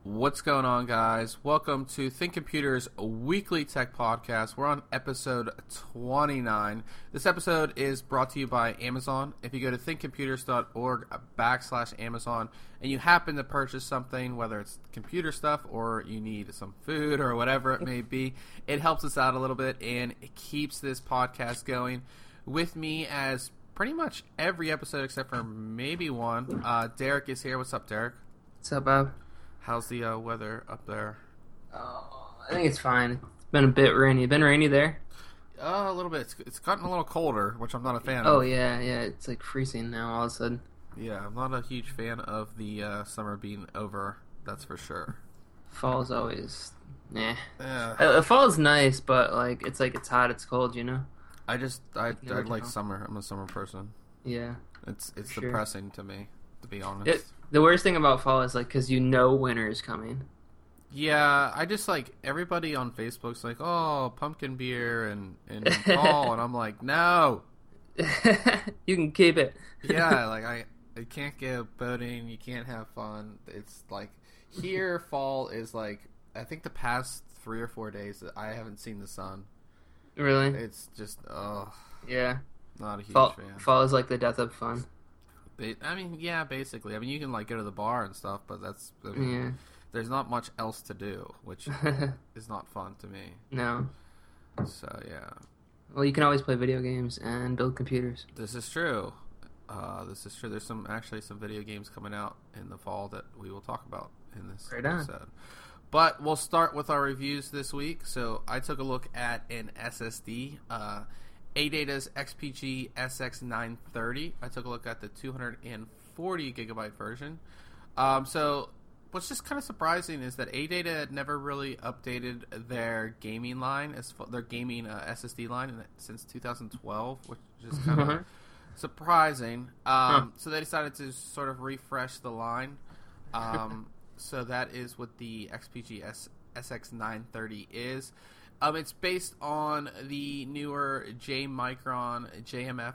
What's going on, guys? Welcome to Think Computer's weekly tech podcast. We're on episode 29. This episode is brought to you by Amazon. If you go to thinkcomputers.org/Amazon and you happen to purchase something, whether it's computer stuff or you need some food or whatever it may be, it helps us out a little bit and it keeps this podcast going. With me as pretty much every episode except for maybe one, Derek is here. What's up, Derek? What's up, Bob? How's the weather up there? Oh, I think it's fine. It's been a bit rainy. Been rainy there? A little bit. It's gotten a little colder, which I'm not a fan of. Oh, yeah. It's like freezing now all of a sudden. Yeah, I'm not a huge fan of the summer being over, that's for sure. Fall's always... nah. Yeah. Fall's nice, but it's hot, it's cold, you know? I like summer. I'm a summer person. Yeah. It's sure. depressing to me, to be honest. The worst thing about fall is, because you know winter is coming. Yeah, I just, everybody on Facebook's like, oh, pumpkin beer and fall, and I'm like, no! You can keep it. Yeah, I can't go boating, you can't have fun. It's, here, fall is, I think the past 3 or 4 days, I haven't seen the sun. Really? It's just, yeah. Not a huge fan. Fall is like the death of fun. I mean, yeah, basically. I mean, you can go to the bar and stuff, but yeah. There's not much else to do, which is not fun to me. No. So yeah. Well, you can always play video games and build computers. This is true. There's some video games coming out in the fall that we will talk about in this episode. But we'll start with our reviews this week. So I took a look at an SSD. ADATA's XPG SX930. I took a look at the 240 gigabyte version. So what's just kind of surprising is that ADATA had never really updated their gaming line, their gaming SSD line since 2012, which is kind of surprising. So they decided to sort of refresh the line. So that is what the XPG SX930 is. It's based on the newer J-Micron JMF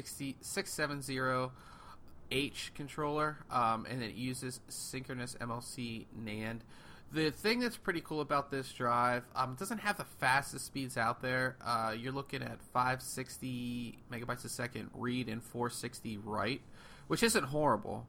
670H controller, and it uses synchronous MLC NAND. The thing that's pretty cool about this drive, it doesn't have the fastest speeds out there. You're looking at 560 megabytes a second read and 460 write, which isn't horrible.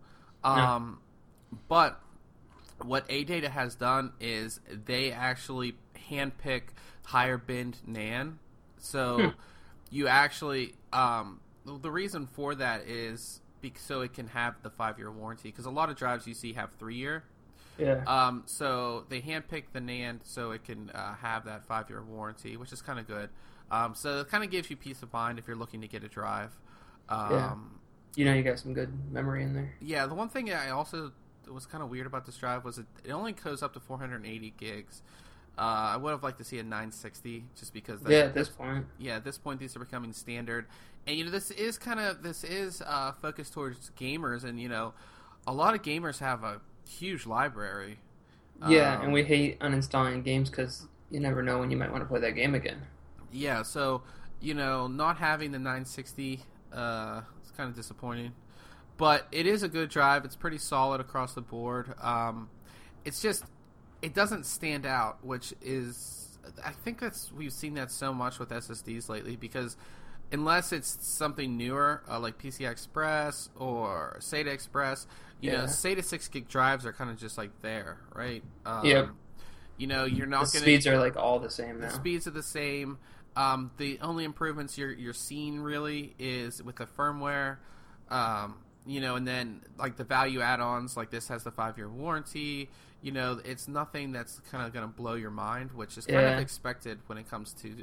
But what ADATA has done is they actually handpick higher binned NAND. So you actually, the reason for that is so it can have the 5-year warranty, because a lot of drives you see have 3-year. Yeah. So they handpick the NAND so it can have that 5-year warranty, which is kind of good. So it kind of gives you peace of mind if you're looking to get a drive. Yeah. You got some good memory in there. Yeah, the one thing I also was kind of weird about this drive was it only goes up to 480 gigs. I would have liked to see a 960 just because. At this point. Yeah, at this point, these are becoming standard, and this is focused towards gamers, and a lot of gamers have a huge library. Yeah, and we hate uninstalling games because you never know when you might want to play that game again. Yeah, so not having the 960 is kind of disappointing. But it is a good drive. It's pretty solid across the board. It's just, it doesn't stand out, which is, I think we've seen that so much with SSDs lately, because unless it's something newer, like PCI Express or SATA Express, SATA 6 gig drives are kind of just there, right? Yep. You're not going to... The speeds are all the same now. The speeds are the same. The only improvements you're seeing really is with the firmware. And then the value add-ons, this has the 5-year warranty. It's nothing that's kind of going to blow your mind, which is kind of expected when it comes to,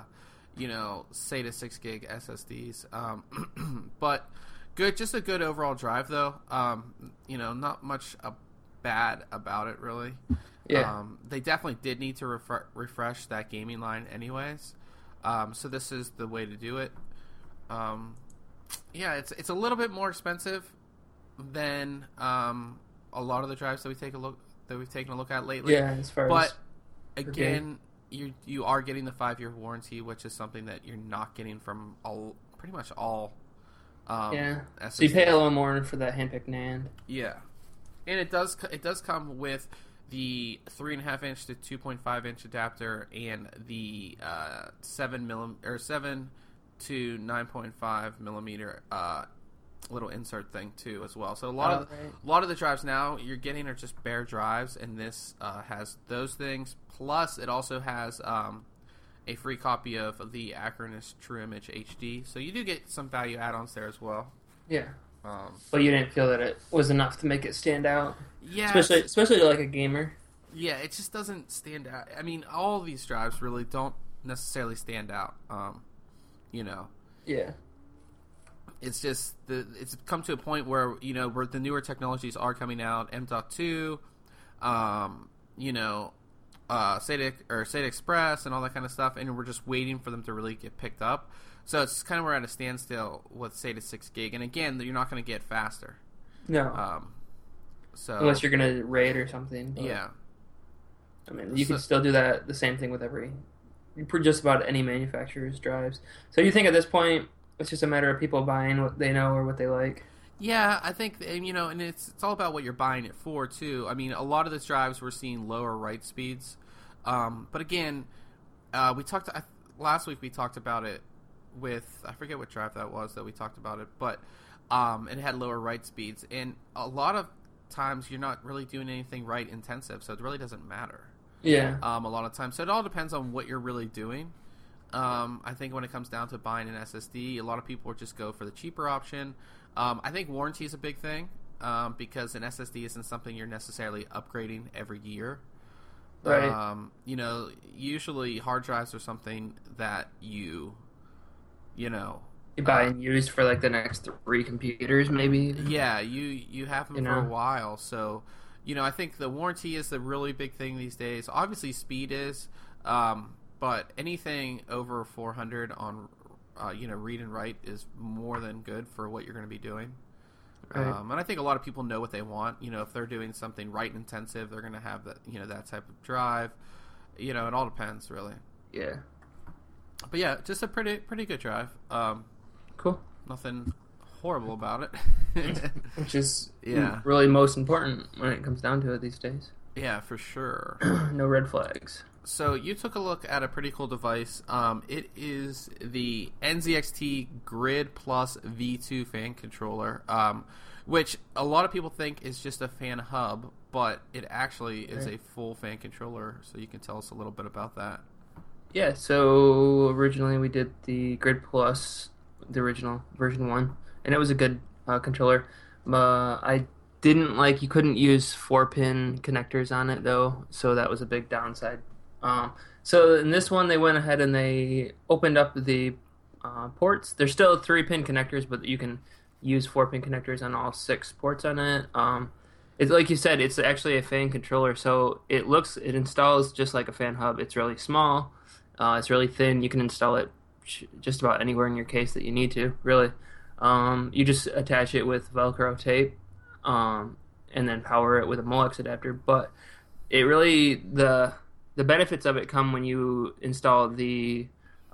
SATA 6 gig SSDs. But just a good overall drive though. Not much bad about it really. Yeah. They definitely did need to refresh that gaming line anyways. So this is the way to do it. Yeah, it's a little bit more expensive than a lot of the drives that we've taken a look at lately. Yeah, as far but as again, you are getting the 5-year warranty, which is something that you're not getting from pretty much all. SSD. So you pay a little more for that handpicked NAND. Yeah, and it does come with the 3.5-inch to 2.5-inch adapter, and the 7 to 9.5 millimeter little insert thing too as well. So a lot of the drives now you're getting are just bare drives, and this has those things. Plus, it also has a free copy of the Acronis TrueImage HD. So you do get some value add-ons there as well. Yeah. But you didn't feel that it was enough to make it stand out? Yeah. Especially to like a gamer? Yeah, it just doesn't stand out. I mean, all of these drives really don't necessarily stand out. Yeah. It's just it's come to a point where where the newer technologies are coming out, M.2, SATA Express and all that kind of stuff, and we're just waiting for them to really get picked up. So it's kind of we're at a standstill with SATA 6 gig, and again, you're not going to get faster. No. So unless you're going to RAID or something. But, yeah. I mean, you can still do that. The same thing with just about any manufacturer's drives. So you think at this point it's just a matter of people buying what they know or what they like? Yeah, I think, and it's all about what you're buying it for too. I mean, a lot of these drives we're seeing lower write speeds, but again, last week we talked about it with, I forget what drive that was that we talked about it, but it had lower write speeds, and a lot of times you're not really doing anything write intensive, so it really doesn't matter. Yeah. A lot of times, so it all depends on what you're really doing. I think when it comes down to buying an SSD, a lot of people will just go for the cheaper option. I think warranty is a big thing because an SSD isn't something you're necessarily upgrading every year. Right. Usually hard drives are something that you buy and use for like the next 3 computers, maybe. Yeah, you have them for a while. So, I think the warranty is the really big thing these days. Obviously, speed is, but anything over 400 on read and write is more than good for what you're going to be doing. Right. And I think a lot of people know what they want. If they're doing something write intensive, they're going to have that that type of drive. It all depends really. Yeah. But yeah, just a pretty good drive. Cool. Nothing horrible about it. Which is really most important when it comes down to it these days. Yeah, for sure. No red flags. So you took a look at a pretty cool device. It is the NZXT Grid Plus V2 fan controller, which a lot of people think is just a fan hub, but it actually is a full fan controller. So you can tell us a little bit about that. Yeah, so originally we did the Grid Plus, the original version 1, and it was a good controller. I didn't you couldn't use 4-pin connectors on it though, so that was a big downside. So in this one, they went ahead and they opened up the ports. There's still 3-pin connectors, but you can use 4-pin connectors on all 6 ports on it. It's like you said, it's actually a fan controller, so it installs just like a fan hub. It's really small. It's really thin. You can install it just about anywhere in your case that you need to, really. You just attach it with Velcro tape, and then power it with a Molex adapter. But it really, the benefits of it come when you install the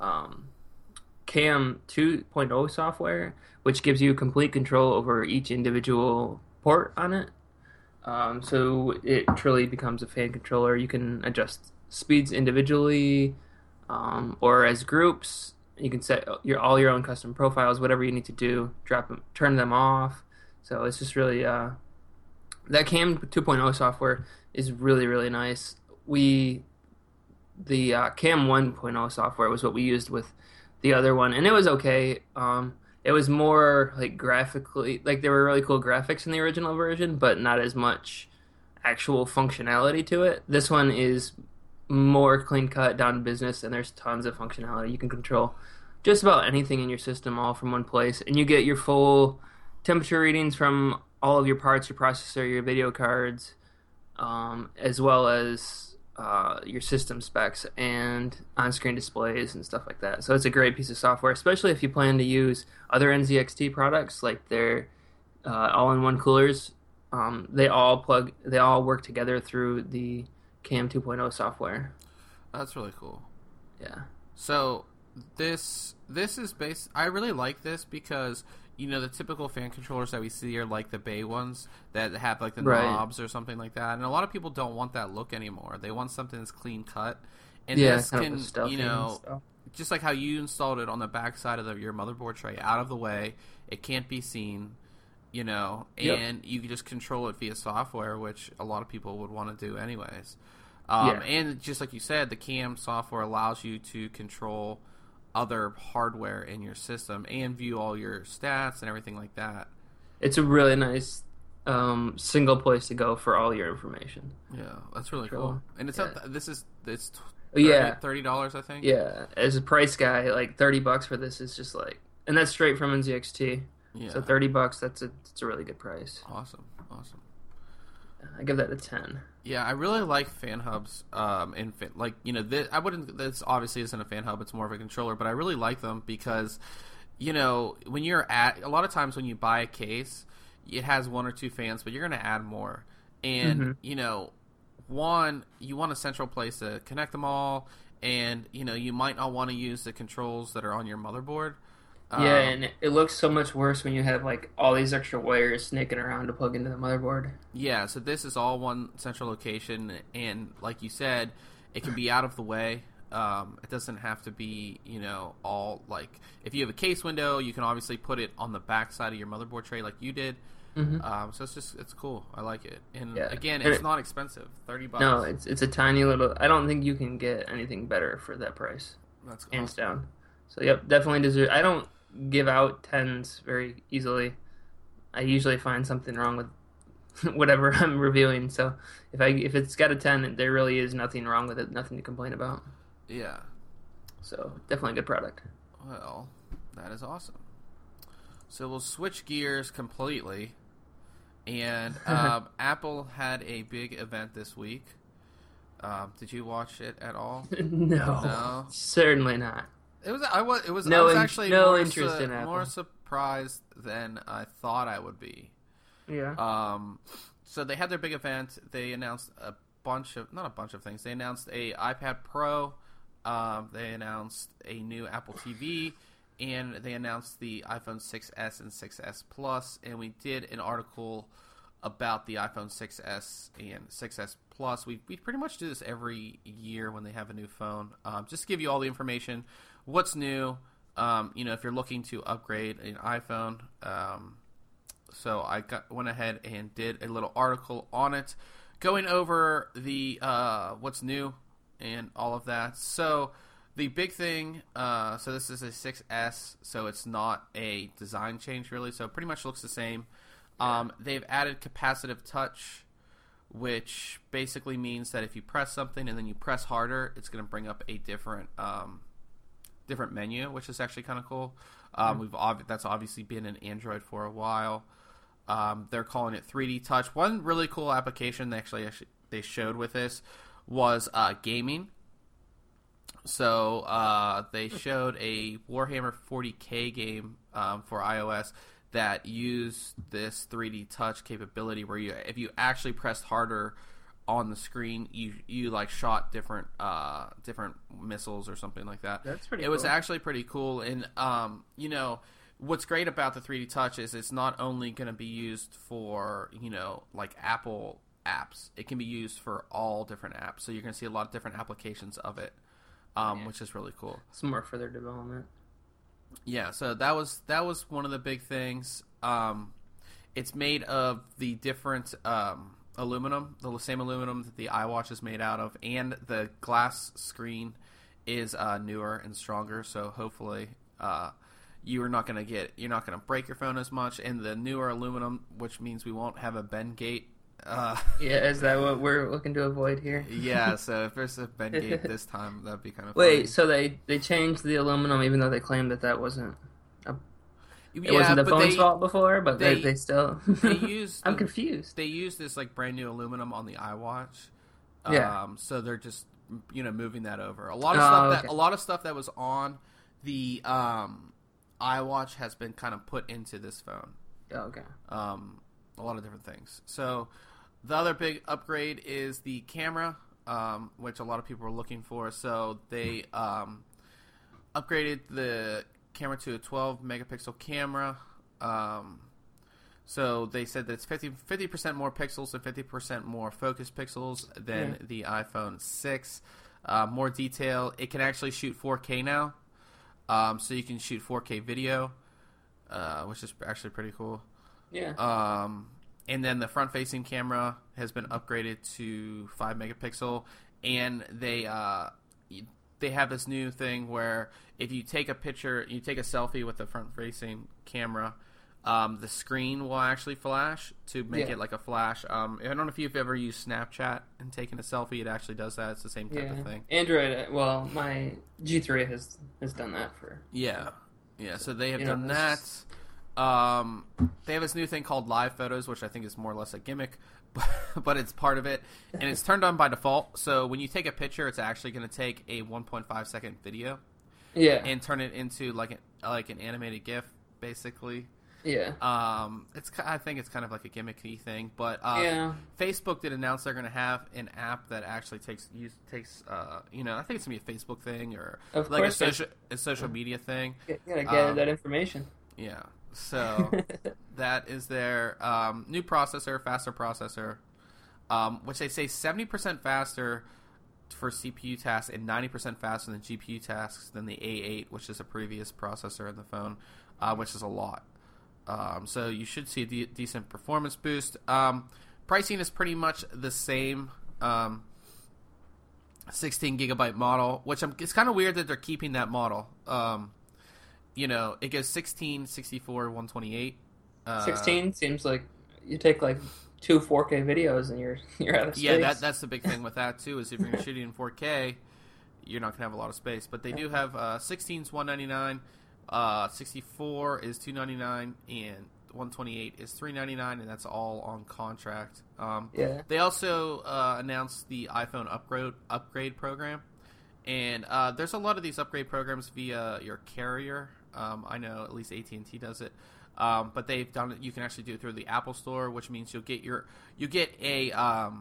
CAM 2.0 software, which gives you complete control over each individual port on it. So it truly becomes a fan controller. You can adjust speeds individually or as groups. You can set all your own custom profiles, whatever you need to do, turn them off. So it's just really that CAM 2.0 software is really, really nice. The CAM 1.0 software was what we used with the other one, and it was okay. It was more graphically, there were really cool graphics in the original version, but not as much actual functionality to it. This one is more clean cut, down to business, and there's tons of functionality. You can control just about anything in your system all from one place, and you get your full temperature readings from all of your parts, your processor, your video cards, as well as your system specs and on-screen displays and stuff like that. So it's a great piece of software, especially if you plan to use other NZXT products, like their all-in-one coolers. They all work together through the CAM 2.0 software. That's really cool. Yeah. So this is I really like this because the typical fan controllers that we see are like the Bay ones that have like the Right. knobs or something like that. And a lot of people don't want that look anymore. They want something that's clean cut. And Yeah, this kind of can, with stuffing and stuff. just like how you installed it on the back side of your motherboard tray, out of the way, it can't be seen, and you can just control it via software, which a lot of people would want to do anyways. And just like you said, the CAM software allows you to control other hardware in your system and view all your stats and everything like that. It's a really nice single place to go for all your information. Yeah, that's really cool. And it's it's $30, I think. Yeah, as a price guy, like $30 for this is just like, and that's straight from NZXT. Yeah. So $30, that's a really good price. Awesome. I give that a 10. Yeah, I really like fan hubs. I wouldn't. This obviously isn't a fan hub; it's more of a controller. But I really like them because, when you're a lot of times when you buy a case, it has 1 or 2 fans, but you're going to add more. And one, you want a central place to connect them all, and you might not want to use the controls that are on your motherboard. Yeah, and it looks so much worse when you have like all these extra wires snaking around to plug into the motherboard. Yeah, so this is all one central location, and like you said, it can be out of the way. It doesn't have to be, all like, if you have a case window, you can obviously put it on the back side of your motherboard tray like you did. So it's cool. I like it. And again, it's not expensive. $30. No, it's a tiny little. I don't think you can get anything better for that price. That's awesome. Hands down. So yep, definitely deserve. I don't give out 10s very easily. I usually find something wrong with whatever I'm reviewing. So if it's got a 10, there really is nothing wrong with it. Nothing to complain about. Yeah. So definitely a good product. Well, that is awesome. So we'll switch gears completely. And Apple had a big event this week. Did you watch it at all? No, certainly not. I was actually more surprised than I thought I would be. Yeah. So they had their big event. They announced not a bunch of things. They announced a iPad Pro. They announced a new Apple TV. And they announced the iPhone 6s and 6s Plus, and we did an article about the iPhone 6s and 6s Plus. We pretty much do this every year when they have a new phone. Just to give you all the information, what's new. If you're looking to upgrade an iPhone. So I went ahead and did a little article on it, going over the what's new and all of that. So the big thing, so this is a 6S, so it's not a design change really, so it pretty much looks the same. They've added capacitive touch, which basically means that if you press something and then you press harder, it's going to bring up a different menu, which is actually kind of cool. That's obviously been in Android for a while. They're calling it 3D touch. One really cool application they showed with this was gaming. So they showed a Warhammer 40K game for iOS that used this 3D touch capability, where if you actually pressed harder on the screen, you like shot different missiles or something like that. That's pretty. It was actually pretty cool, and what's great about the 3D touch is it's not only going to be used for like Apple apps. It can be used for all different apps. So you're going to see a lot of different applications of it. Which is really cool. Some more further development. Yeah, so that was one of the big things. It's made of the different aluminum, the same aluminum that the iWatch is made out of, and the glass screen is newer and stronger. So hopefully, you're not going to break your phone as much. And the newer aluminum, which means we won't have a bend gate. Is that what we're looking to avoid here? Yeah, so if there's a bend gate this time, that'd be kind of funny. Wait, so they changed the aluminum even though they claimed that wasn't it wasn't the phone's fault before, but they still they used I'm confused. They used this like brand new aluminum on the iWatch. So they're just moving that over. A lot of stuff that was on the iWatch has been kind of put into this phone. Oh, okay. A lot of different things. So the other big upgrade is the camera, which a lot of people were looking for. So they upgraded the camera to a 12 megapixel camera. So they said that it's 50% more pixels and 50% more focus pixels than the iPhone 6. More detail. It can actually shoot 4K now. So you can shoot 4K video, which is actually pretty cool. Yeah. And then the front-facing camera has been upgraded to 5 megapixel, and they have this new thing where if you take a picture, you take a selfie with the front-facing camera, the screen will actually flash to make it like a flash. I don't know if you've ever used Snapchat and taken a selfie. It actually does that. It's the same type of thing. Android, well, my G3 has done that for... Yeah. So they have done that. They have this new thing called Live Photos, which I think is more or less a gimmick, but it's part of it. And it's turned on by default. So when you take a picture, it's actually going to take a 1.5 second video. Yeah. And turn it into like an animated GIF, basically. Yeah. I think it's kind of like a gimmicky thing, but Facebook did announce they're going to have an app that actually takes I think it's going to be a Facebook thing or like a social media thing. You gotta gather that information. Yeah. So that is their new processor, faster processor, which they say 70% faster for CPU tasks and 90% faster than GPU tasks than the A8, which is a previous processor in the phone, which is a lot. So you should see a decent performance boost. Pricing is pretty much the same. 16 gigabyte model, which it's kind of weird that they're keeping that model. It goes 16, 64, 128. 16 seems like you take like 2 4K videos and you're out of space. Yeah, that's the big thing with that too. Is if you're shooting in 4K, you're not gonna have a lot of space. But they do have 16's $199. 64 is $299 and 128 is $399, and that's all on contract. They also announced the iPhone upgrade program, and there's a lot of these upgrade programs via your carrier. I know at least AT&T does it, but they've done it. You can actually do it through the Apple Store, which means you get a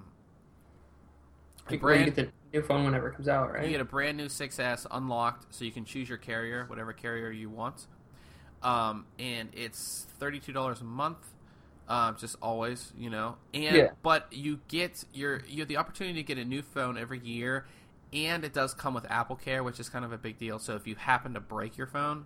brand. You get the new phone whenever it comes out, right? You get a brand new 6S unlocked, so you can choose your carrier, whatever carrier you want. And it's $32 a month, just always, but you have the opportunity to get a new phone every year, and it does come with Apple Care, which is kind of a big deal. So if you happen to break your phone,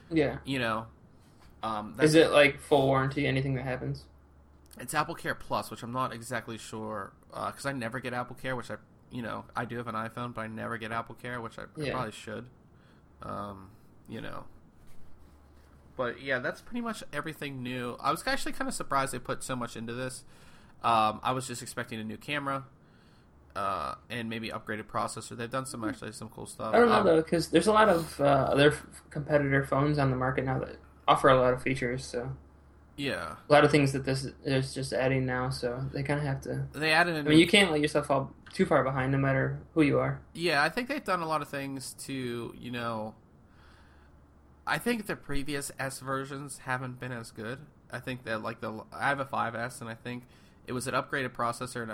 is it like full warranty, anything that happens? It's Apple Care Plus, which I'm not exactly sure, because I never get Apple Care, which I do have an iPhone, but I never get Apple Care, which I probably should, But yeah, that's pretty much everything new. I was actually kind of surprised they put so much into this. I was just expecting a new camera, and maybe upgraded processor. They've done some cool stuff. I don't know though, because there's a lot of other competitor phones on the market now that offer a lot of features. So yeah, a lot of things that this is just adding now. So they kind of have to. They added. I mean, you can't let yourself fall too far behind, no matter who you are. Yeah, I think they've done a lot of things to I think the previous S versions haven't been as good. I think that I have a 5S, and I think it was an upgraded processor and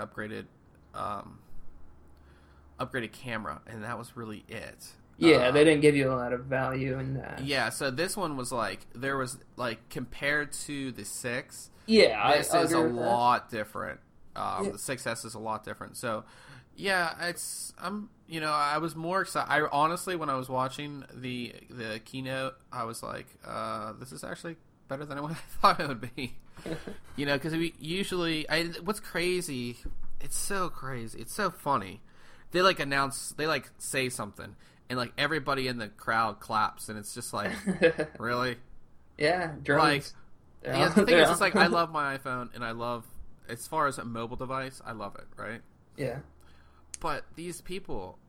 upgraded camera, and that was really it. Yeah, they didn't give you a lot of value in that. Yeah, so this one was compared to the 6. Yeah, this is a lot different. The 6S is a lot different. So yeah, I was more excited. I honestly, when I was watching the keynote, I was like, this is actually better than what I thought it would be. Because we usually, what's crazy, it's so crazy, it's so funny. They say something, and everybody in the crowd claps, and it's just like, really? Yeah, drones. The thing is, it's I love my iPhone, and I love, as far as a mobile device, I love it, right? Yeah. But these people...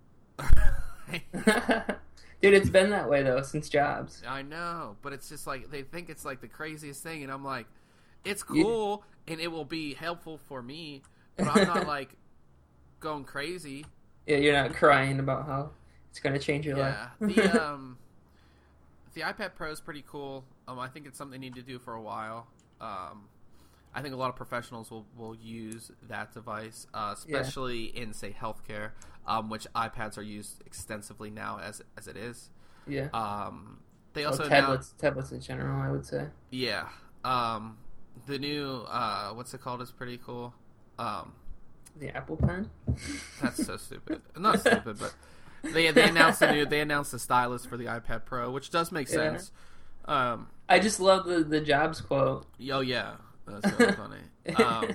Dude, it's been that way, though, since Jobs. I know, but it's just they think it's the craziest thing, and I'm like, it's cool, and it will be helpful for me, but I'm not, going crazy. Yeah, you're not crying about how it's going to change your life. Yeah, the iPad Pro is pretty cool. I think it's something they need to do for a while. I think a lot of professionals will use that device, especially in, say, healthcare, which iPads are used extensively now as it is. Yeah. They also tablets in general, I would say. Yeah. The new what's it called is pretty cool. The Apple Pen. That's so stupid. Not stupid, but they announced the stylus for the iPad Pro, which does make sense. I just love the Jobs quote. Oh yeah, that's really funny.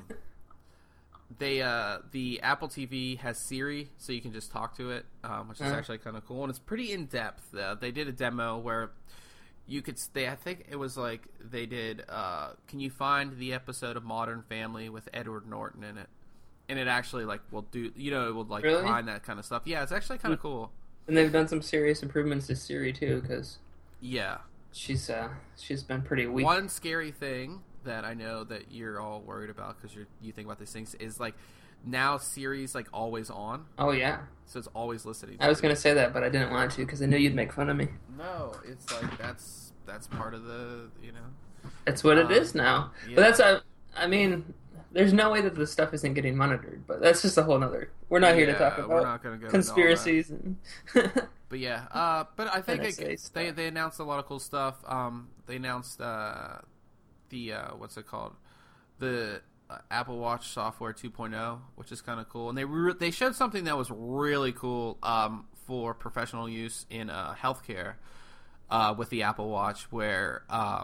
The Apple TV has Siri, so you can just talk to it, which is actually kind of cool, and it's pretty in depth. They did a demo where you could stay. I think it was like they did. Can you find the episode of Modern Family with Edward Norton in it? And it actually like will do. It will like really? find that kind of stuff. Yeah, it's actually kind of cool. And they've done some serious improvements to Siri too, because she's been pretty weak. One scary thing that I know that you're all worried about because you think about these things is like now Siri's like always on. Oh yeah. So it's always listening. I was going to say that, but I didn't want to because I knew you'd make fun of me. No, it's like that's part of the That's what it is now. Yeah. But that's I mean, there's no way that this stuff isn't getting monitored. But that's just a whole nother. We're not here to talk about we're not gonna go conspiracies and. But yeah, but I think they announced a lot of cool stuff. They announced the what's it called, the Apple Watch software 2.0, which is kind of cool, and they showed something that was really cool for professional use in healthcare with the Apple Watch, where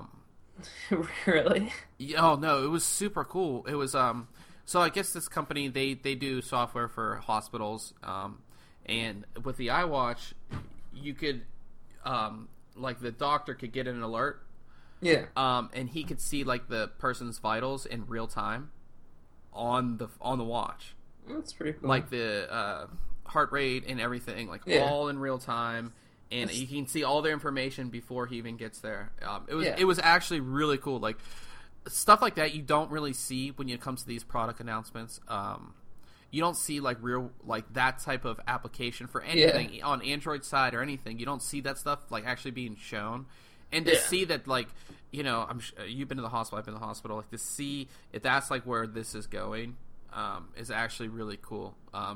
really, oh no, it was super cool. It was so I guess this company they do software for hospitals, and with the iWatch you could like the doctor could get an alert. Yeah. And he could see like the person's vitals in real time on the watch. That's pretty cool. Like the heart rate and everything, like all in real time, and you can see all their information before he even gets there. It was actually really cool. Like stuff like that you don't really see when it comes to these product announcements. You don't see like real like that type of application for anything on Android side or anything. You don't see that stuff like actually being shown. And to see that, like, I'm sure you've been to the hospital, I've been to the hospital. Like to see if that's like where this is going, is actually really cool.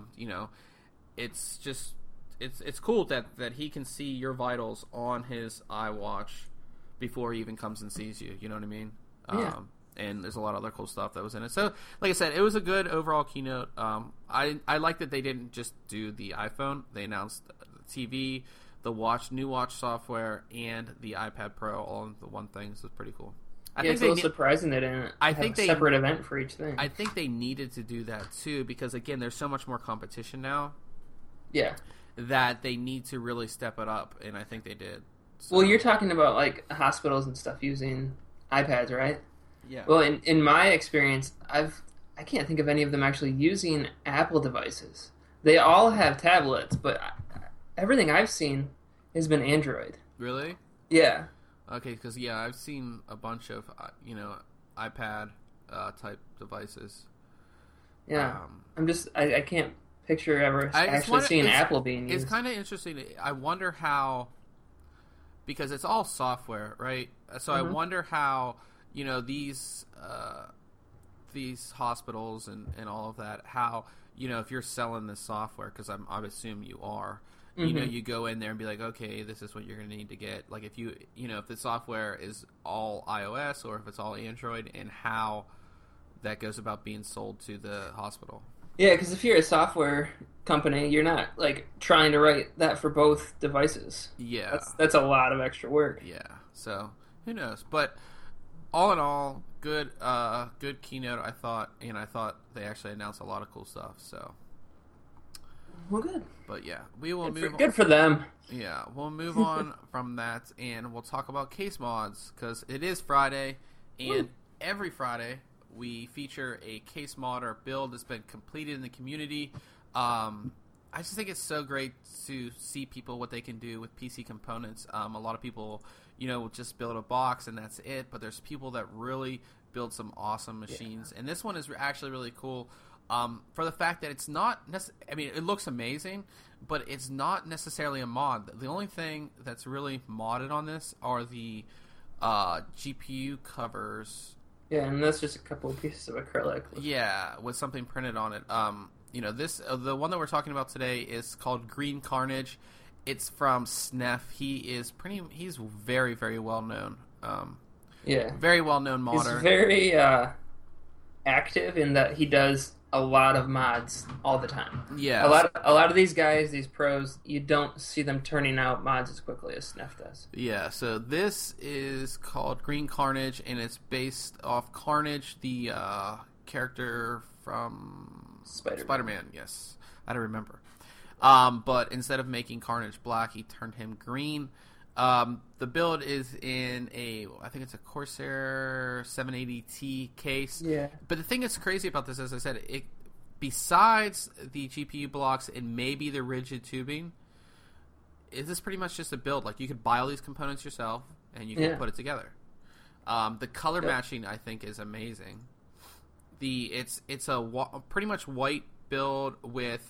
It's just it's cool that he can see your vitals on his iWatch before he even comes and sees you. You know what I mean? And there's a lot of other cool stuff that was in it. So, like I said, it was a good overall keynote. I like that they didn't just do the iPhone. They announced the TV, the new watch software, and the iPad Pro all in the one thing. So it's pretty cool. It's a little surprising that they have a separate event for each thing. I think they needed to do that too because again, there's so much more competition now. Yeah. That they need to really step it up, and I think they did. So. Well, you're talking about like hospitals and stuff using iPads, right? Yeah. Well, in my experience, I can't think of any of them actually using Apple devices. They all have tablets, but everything I've seen has been Android. Really? Yeah. Okay, because I've seen a bunch of iPad type devices. Yeah, I can't picture ever actually seeing Apple being used. It's kind of interesting. I wonder how, because it's all software, right? So I wonder how these hospitals and all of that, how if you're selling this software, because I would assume you are. You go in there and be like, okay, this is what you're going to need to get. Like if if the software is all iOS or if it's all Android, and how that goes about being sold to the hospital. Yeah, because if you're a software company, you're not like trying to write that for both devices. Yeah, that's a lot of extra work. Yeah, so who knows? But all in all, good keynote. I thought they actually announced a lot of cool stuff. So. Well, good. But yeah, we will move on. Good for them. Yeah, we'll move on from that, and we'll talk about case mods, because it is Friday, and every Friday we feature a case mod or build that's been completed in the community. I just think it's so great to see people what they can do with PC components. A lot of people, just build a box and that's it, but there's people that really build some awesome machines, and this one is actually really cool. For the fact that it's not it looks amazing, but it's not necessarily a mod. The only thing that's really modded on this are the GPU covers. Yeah, and that's just a couple of pieces of acrylic. Yeah, with something printed on it. The one that we're talking about today is called Green Carnage. It's from Snef. He's very, very well known. Yeah. Very well-known modder. He's very active in that he does a lot of mods all the time. Yeah. A lot of these guys, these pros, you don't see them turning out mods as quickly as Sneff does. Yeah, so this is called Green Carnage, and it's based off Carnage, the character from Spider-Man. Yes, I don't remember. But instead of making Carnage black, he turned him green. The build is in I think it's a Corsair 780T case. Yeah. But the thing that's crazy about this, as I said, besides the GPU blocks and maybe the rigid tubing, is this pretty much just a build? Like, you could buy all these components yourself and you can put it together. The color matching, I think, is amazing. It's a pretty much white build with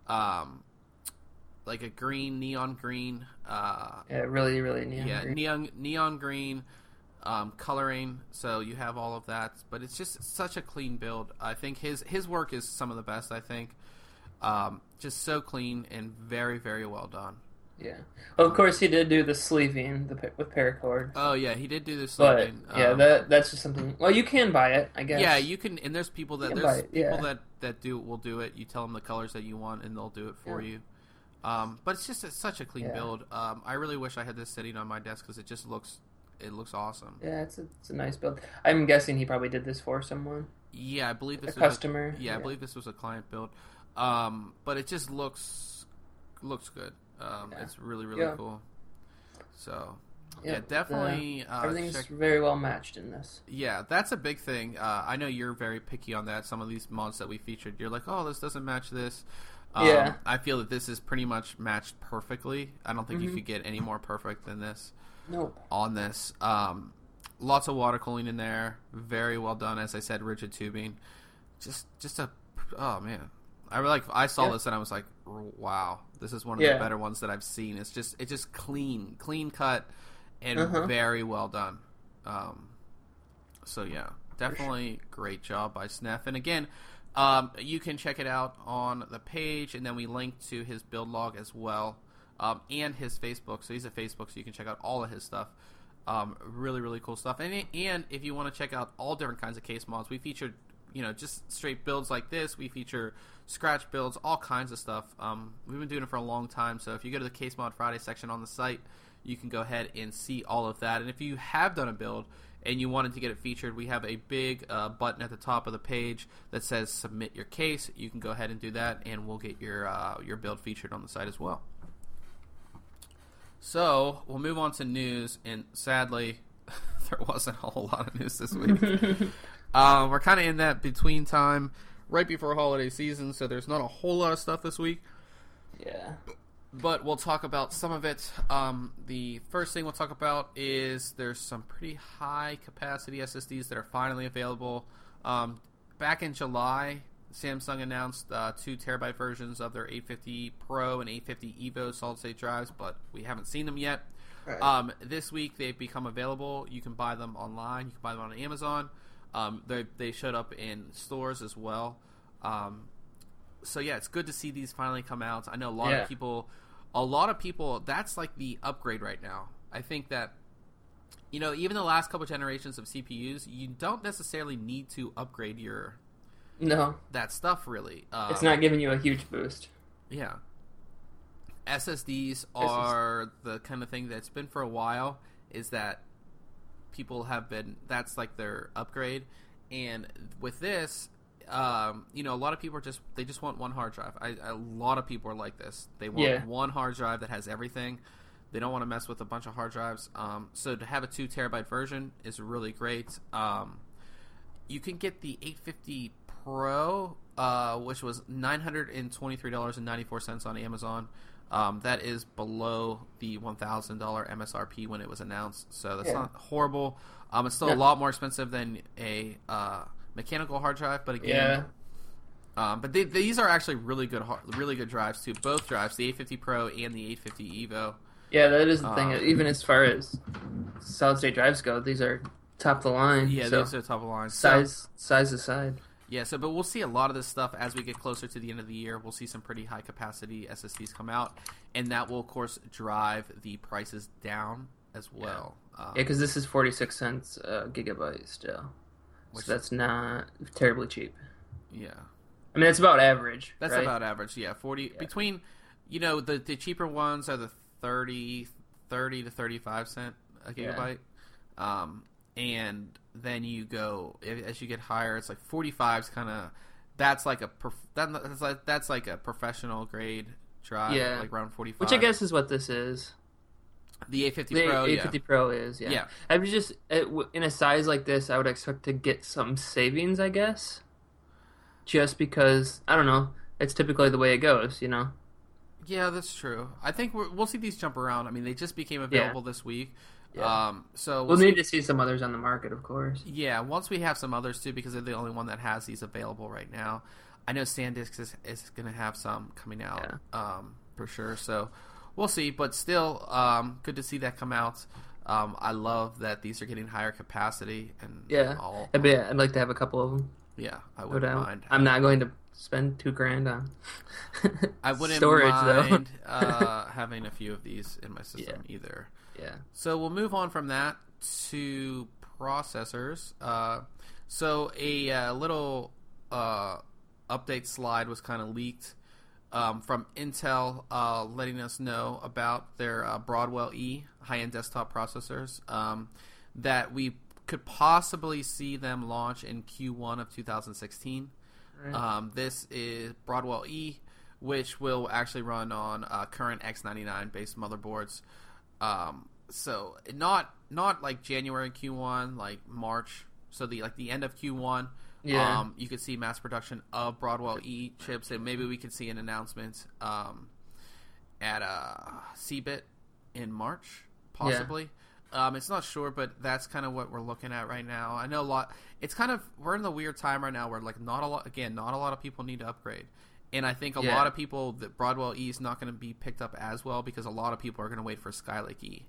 like a green, neon green. Really, really neon green. Neon green coloring. So you have all of that, but it's just such a clean build. I think his work is some of the best. I think just so clean and very, very well done. Yeah. Well, of course, he did do the sleeving with paracord. Oh yeah, he did do the sleeving. But that's just something. Well, you can buy it, I guess. Yeah, you can. And there's people that will do it. You tell them the colors that you want, and they'll do it for you. But it's just such a clean build. I really wish I had this sitting on my desk because it looks awesome. Yeah, it's a nice build. I'm guessing he probably did this for someone. Yeah, I believe this was a customer. I believe this was a client build. But it just looks good. It's really, really cool. So definitely. Everything's very well matched in this. Yeah, that's a big thing. I know you're very picky on that. Some of these mods that we featured, you're like, oh, this doesn't match this. I feel that this is pretty much matched perfectly. I don't think you could get any more perfect than this. Nope. On this. Lots of water cooling in there. Very well done. As I said, rigid tubing. Oh man. I saw this and I was like, wow, this is one of the better ones that I've seen. It's just clean cut, and very well done. So yeah, definitely great job by Sneff. And again, you can check it out on the page, and then we link to his build log as well, and his Facebook. So he's at Facebook, so you can check out all of his stuff. Really, really cool stuff. And if you want to check out all different kinds of case mods, we featured, just straight builds like this. We feature scratch builds, all kinds of stuff. We've been doing it for a long time, so if you go to the Case Mod Friday section on the site, you can go ahead and see all of that. And if you have done a build and you wanted to get it featured, we have a big button at the top of the page that says Submit Your Case. You can go ahead and do that, and we'll get your build featured on the site as well. So, we'll move on to news, and sadly, there wasn't a whole lot of news this week. We're kind of in that between time, right before holiday season, so there's not a whole lot of stuff this week. Yeah. But we'll talk about some of it. The first thing we'll talk about is there's some pretty high capacity SSDs that are finally available. Back in July, Samsung announced 2 terabyte versions of their 850 Pro and 850 Evo solid state drives, but we haven't seen them yet. Right. This week they've become available. You can buy them online. You can buy them on Amazon. They showed up in stores as well. So yeah, it's good to see these finally come out. I know a lot of people, that's like the upgrade right now. I think that, even the last couple generations of CPUs, you don't necessarily need to upgrade that stuff really. It's not giving you a huge boost. Yeah. SSDs are the kind of thing that's been for a while, is that people have been, that's like their upgrade. And with this, a lot of people they just want one hard drive. A lot of people are like this. They want one hard drive that has everything. They don't want to mess with a bunch of hard drives. So to have a 2 terabyte version is really great. You can get the 850 Pro, which was $923.94 on Amazon. That is below the $1,000 MSRP when it was announced, so that's not horrible. It's still a lot more expensive than a mechanical hard drive, but again, but these are actually really good drives too. Both drives, the 850 Pro and the 850 Evo. Yeah, that is the thing. Even as far as solid state drives go, these are top of the line. Yeah, these are top of the line. Size aside. Yeah, but we'll see a lot of this stuff as we get closer to the end of the year. We'll see some pretty high capacity SSDs come out, and that will, of course, drive the prices down as well. Yeah, because this is 46 cents a gigabyte still, so that's not terribly cheap. Yeah, I mean it's about average. That's right? about average. Yeah, 40 between. The cheaper ones are the 30 to 35 cent a gigabyte. Yeah. And then you go as you get higher, it's like 45's kind of that's like a professional grade drive, like around 45. Which I guess is what this is. The A50 Pro, A50 Pro is, yeah. I would just in a size like this, I would expect to get some savings, I guess. Just because I don't know, it's typically the way it goes, Yeah, that's true. I think we'll see these jump around. I mean, they just became available this week. Yeah. So we'll need to see some others on the market, of course. Yeah, once we have some others too, because they're the only one that has these available right now. I know SanDisk is going to have some coming out for sure. So we'll see, but still, good to see that come out. I love that these are getting higher capacity and I'd like to have a couple of them. Yeah, I wouldn't mind. I'm not going to spend $2,000 on I wouldn't storage mind having a few of these in my system either. Yeah. So we'll move on from that to processors. So a little update slide was kind of leaked from Intel, letting us know about their Broadwell E high-end desktop processors, that we could possibly see them launch in Q1 of 2016. Right. This is Broadwell E, which will actually run on current X99 based motherboards. So not like January Q1, like March. So the end of Q1. Yeah. You could see mass production of Broadwell E chips, and maybe we could see an announcement at CeBIT in March, possibly. Yeah. It's not sure, but that's kind of what we're looking at right now. I know it's kind of, we're in the weird time right now where like not a lot of people need to upgrade. And I think a lot of people, that Broadwell E is not going to be picked up as well because a lot of people are going to wait for Skylake E.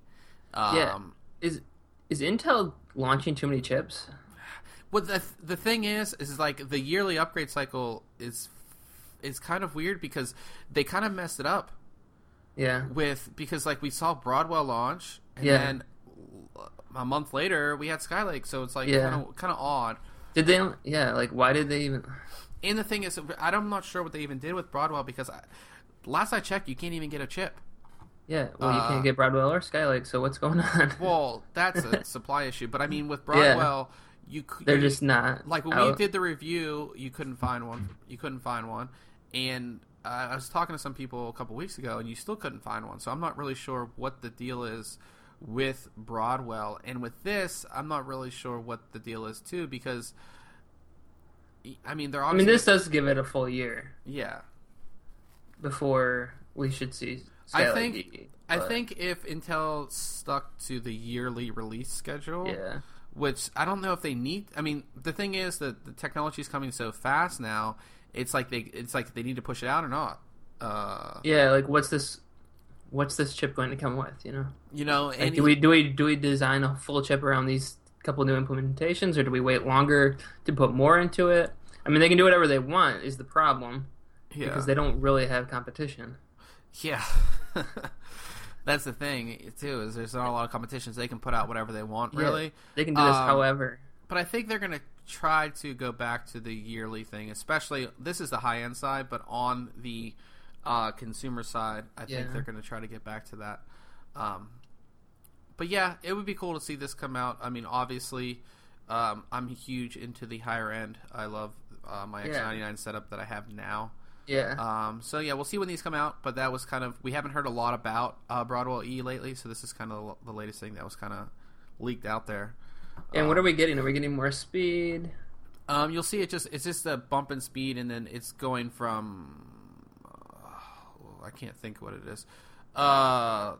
Is Intel launching too many chips? Well, the thing is like the yearly upgrade cycle is kind of weird because they kind of messed it up. Yeah. Because like we saw Broadwell launch and then a month later we had Skylake, so it's like kind of odd. Did they? Yeah, like why did they even? And the thing is, I'm not sure what they even did with Broadwell because last I checked, you can't even get a chip. Yeah, well, you can't get Broadwell or Skylake, so what's going on? Well, that's a supply issue, but I mean with Broadwell. They're just not like when we did the review. You couldn't find one. And I was talking to some people a couple weeks ago, and you still couldn't find one. So I'm not really sure what the deal is with Broadwell, and with this, I'm not really sure what the deal is too. Because I mean, they're obviously. This does give it a full year. Yeah. Before we should see Skylake. I think if Intel stuck to the yearly release schedule. Yeah. Which I don't know if they need. I mean, the thing is that the technology is coming so fast now. It's like they need to push it out or not. Like what's this chip going to come with? And do we design a full chip around these couple new implementations, or do we wait longer to put more into it? I mean, they can do whatever they want. Is the problem? Yeah. Because they don't really have competition. Yeah. That's the thing, too, is there's not a lot of competitions. They can put out whatever they want, really. Yeah, they can do this however. But I think they're going to try to go back to the yearly thing, especially, this is the high-end side, but on the consumer side, I think they're going to try to get back to that. But yeah, it would be cool to see this come out. I mean, obviously, I'm huge into the higher end. I love my X99 setup that I have now. Yeah. So yeah, we'll see when these come out, but that was kind of, we haven't heard a lot about Broadwell E lately, so this is kind of the latest thing that was kind of leaked out there. And what are we getting? Are we getting more speed? You'll see it's just a bump in speed, and then it's going from I can't think what it is. I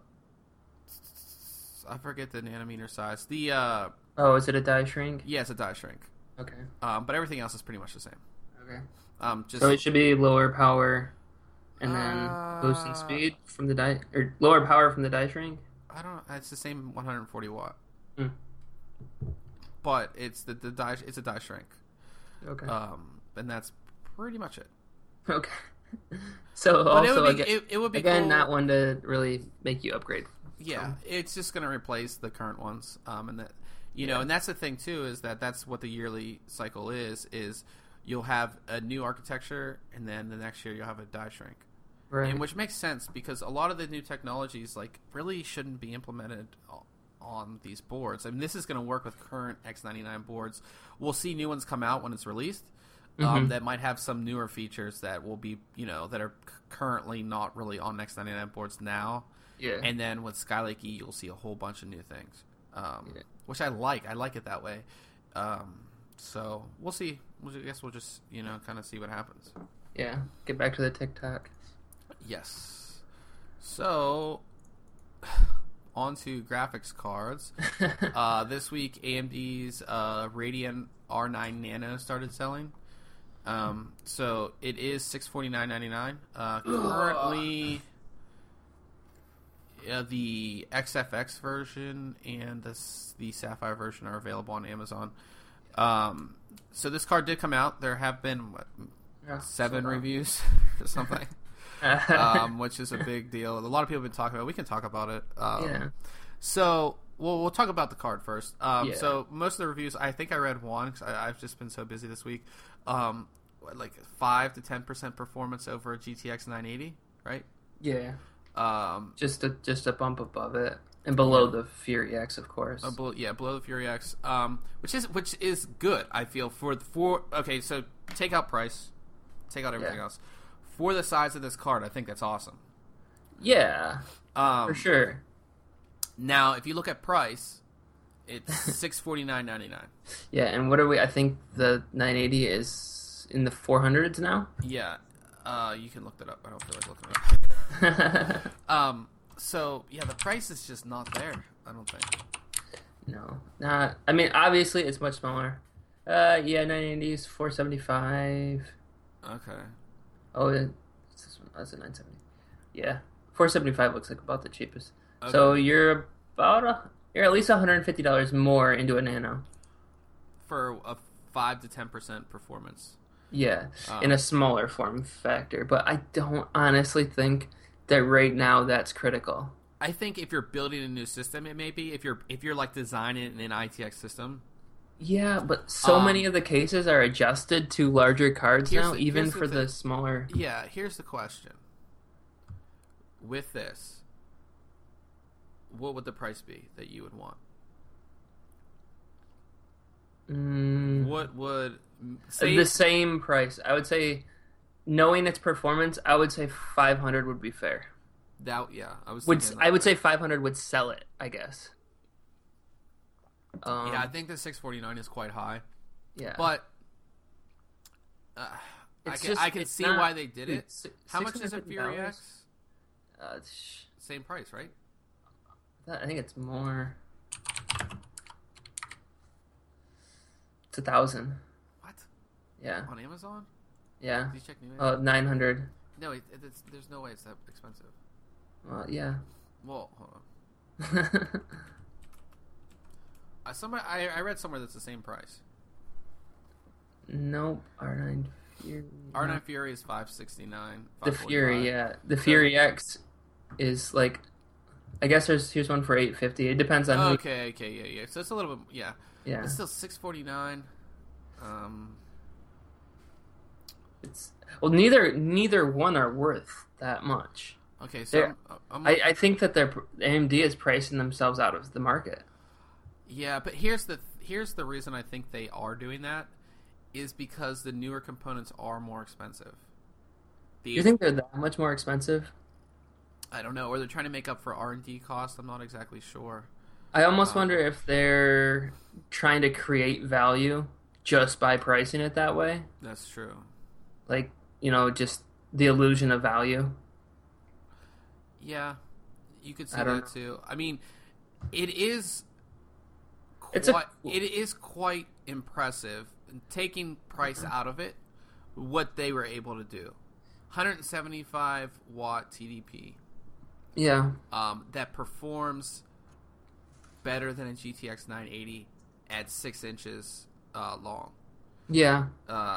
forget the nanometer size. The is it a die shrink? Yeah, it's a die shrink. Okay. But everything else is pretty much the same. Okay. So it should be lower power, and then boost in speed from the die, or lower power from the die shrink. I don't. It's the same 140 watt. Mm. But it's the die. It's a die shrink. Okay. And that's pretty much it. Okay. So but also, it would be again cool. Not one to really make you upgrade Yeah, it's just going to replace the current ones, and that and that's the thing too, is that's what the yearly cycle is you'll have a new architecture, and then the next year you'll have a die shrink, right? And which makes sense because a lot of the new technologies really shouldn't be implemented on these boards. I mean, this is going to work with current X99 boards. We'll see new ones come out when it's released. That might have some newer features that will be, that are currently not really on X99 boards now. Yeah. And then with Skylake E, you'll see a whole bunch of new things, which I like. I like it that way. So we'll see. I guess we'll just, kind of see what happens. Yeah. Get back to the TikTok. Yes. So, on to graphics cards. This week, AMD's Radeon R9 Nano started selling. So it is $649.99. Currently, the XFX version and the Sapphire version are available on Amazon. So this card did come out. There have been 7 reviews or something, which is a big deal. A lot of people have been talking about it. We can talk about it. So we'll talk about the card first. So most of the reviews, I think I read one because I've just been so busy this week. 5 to 10% performance over a GTX 980, right? Yeah. Just a bump above it, and below the Fury X, of course. Below the Fury X, which is good. I feel for okay. So take out price, take out everything else. For the size of this card, I think that's awesome. Yeah, for sure. Now, if you look at price, it's $649.99. Yeah, and what are we? I think the 980 is in the 400s now. Yeah, you can look that up. I don't feel like looking it up. So yeah, the price is just not there. I don't think. No, not. I mean, obviously, it's much smaller. 980 is $475. Okay. Oh, that's a 970. Yeah, $475 looks like about the cheapest. Okay. So you're at least $150 more into a Nano for a 5 to 10% performance. Yeah, in a smaller form factor, but I don't honestly think that right now that's critical. I think if you're building a new system, it may be. If you're like designing an ITX system. Yeah, but so many of the cases are adjusted to larger cards now, even for the smaller. Yeah, here's the question. With this, what would the price be that you would want? What would the same price? I would say, knowing its performance, I would say 500 would be fair. I would say 500 would sell it, I guess. I think the 649 is quite high. Yeah, but I can see why they did it. How much is a Fury X? Same price, right? I think it's more. It's 1,000. What? Yeah. On Amazon? Yeah. Did you check new? 900. No, there's no way it's that expensive. Well, yeah. Well, hold on. I read somewhere that's the same price. Nope. R9 Fury. R9 Fury is $569. The Fury, yeah. The Fury X is like, I guess here's one for $850. It depends on who. Okay, yeah. So it's a little bit, yeah. Yeah. It's still $649. It's neither one are worth that much. Okay, so I think that AMD is pricing themselves out of the market. Yeah, but here's the reason I think they are doing that is because the newer components are more expensive. You think they're that much more expensive? I don't know, or they're trying to make up for R&D costs. I'm not exactly sure. I almost wonder if they're trying to create value just by pricing it that way. That's true. Like, just the illusion of value. Yeah, you could see that too. I mean, it is quite impressive, taking price out of it, what they were able to do. 175 watt TDP. Yeah. That performs better than a GTX 980 at 6 inches long. Yeah.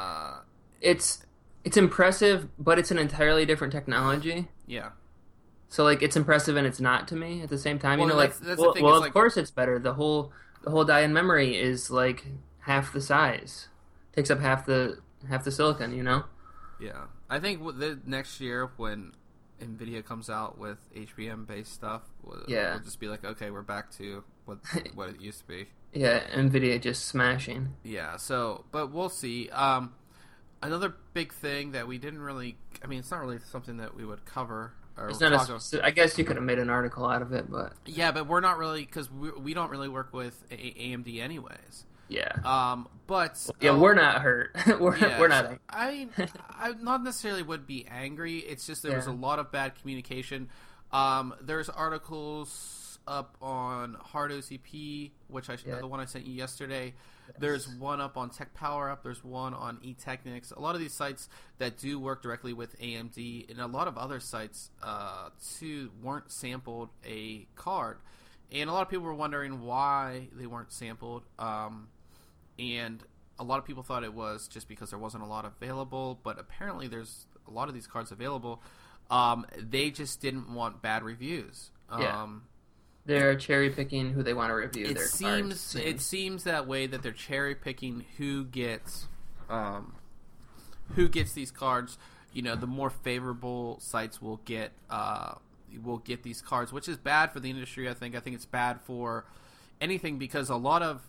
It's impressive, but it's an entirely different technology. Yeah. So like it's impressive and it's not to me at the same time. Well, Like that's the thing. well Is of like, course it's better. The whole die in memory is like half the size. Takes up half the silicon, you know? yeah, I think the next year when Nvidia comes out with HBM based stuff, we'll just be like, okay, we're back to what it used to be. Yeah, Nvidia just smashing. Yeah. So, but we'll see. Another big thing that we didn't really, I mean, it's not really something that we would cover. Or It's not I guess you could have made an article out of it, but yeah, but we're not really, because we don't really work with AMD anyways. yeah. But Yeah, we're not hurt. We're not. I not necessarily would be angry. It's just there was a Yeah. lot of bad communication. There's articles up on Hard OCP, which the one I sent you yesterday. Yes. There's one up on Tech Power Up. There's one on eTechnics. A lot of these sites that do work directly with AMD, and a lot of other sites too weren't sampled a card. And a lot of people were wondering why they weren't sampled. And a lot of people thought it was just because there wasn't a lot available, but apparently there's a lot of these cards available. They just didn't want bad reviews. Yeah. They're cherry picking who they want to review. It seems that way, that they're cherry picking who gets these cards. You know, the more favorable sites will get these cards, which is bad for the industry. I think it's bad for anything, because a lot of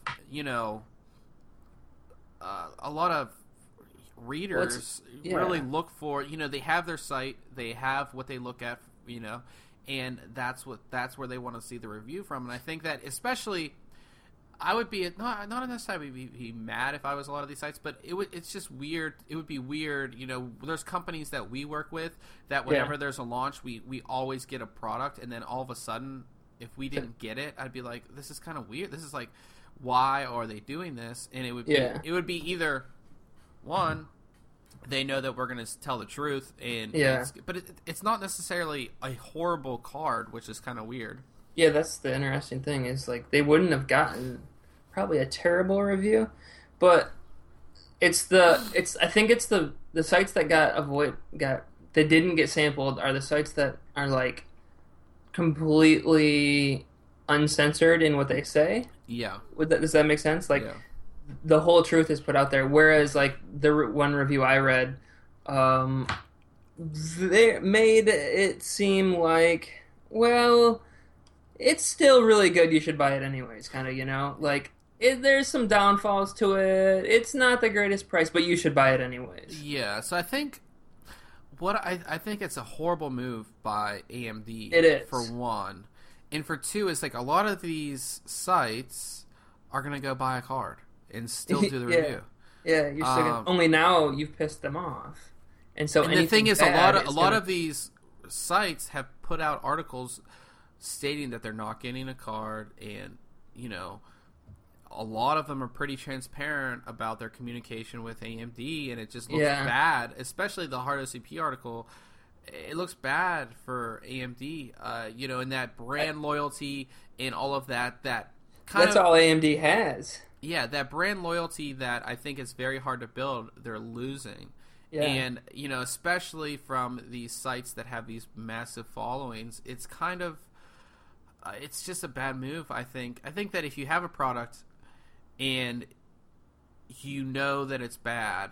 readers really look for, they have their site, they have what they look at, and that's where they want to see the review from. And I think that especially, I would be not necessarily be mad if I was a lot of these sites, but it's just weird. It would be weird, there's companies that we work with that whenever there's a launch, we always get a product, and then all of a sudden, if we didn't get it, I'd be like, this is kind of weird. This is like, why are they doing this? And it would be either one, they know that we're going to tell the truth, but it's not necessarily a horrible card, which is kind of weird. Yeah, that's the interesting thing, is like they wouldn't have gotten probably a terrible review, but I think it's the sites that that didn't get sampled are the sites that are like completely uncensored in what they say. Yeah. Does that make sense? Like, the whole truth is put out there. Whereas, like, the one review I read, they made it seem like, well, it's still really good. You should buy it anyways, kind of, Like, there's some downfalls to it. It's not the greatest price, but you should buy it anyways. Yeah, so I think I think it's a horrible move by AMD. It is. For one. And for two, it's like a lot of these sites are going to go buy a card and still do the review. Yeah, you're still gonna, only now you've pissed them off. And so the thing is, a lot of these sites have put out articles stating that they're not getting a card, and a lot of them are pretty transparent about their communication with AMD, and it just looks bad, especially the Hard OCP article. It looks bad for AMD, and that brand loyalty and all of that. That's all AMD has. Yeah, that brand loyalty that I think is very hard to build, they're losing. Yeah. And, especially from these sites that have these massive followings, it's kind of, it's just a bad move, I think. I think that if you have a product and you know that it's bad,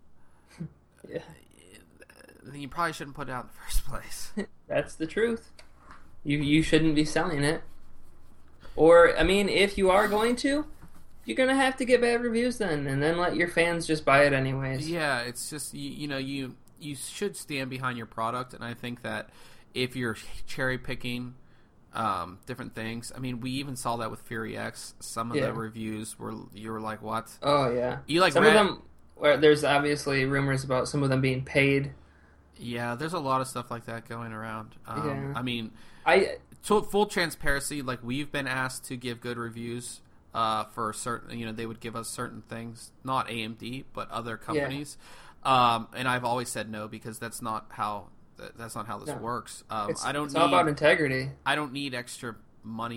then you probably shouldn't put it out in the first place. That's the truth. You shouldn't be selling it. Or, I mean, if you are going to, you're going to have to get bad reviews then, and then let your fans just buy it anyways. Yeah, it's just, you should stand behind your product, and I think that if you're cherry-picking different things, I mean, we even saw that with Fury X. Some of the reviews you were like, what? Oh, yeah. You like some of them, there's obviously rumors about some of them being paid. Yeah, there's a lot of stuff like that going around. I mean, full transparency, like, we've been asked to give good reviews for certain, they would give us certain things, not AMD, but other companies. And I've always said no, because that's not how this works. It's all about integrity. I don't need extra money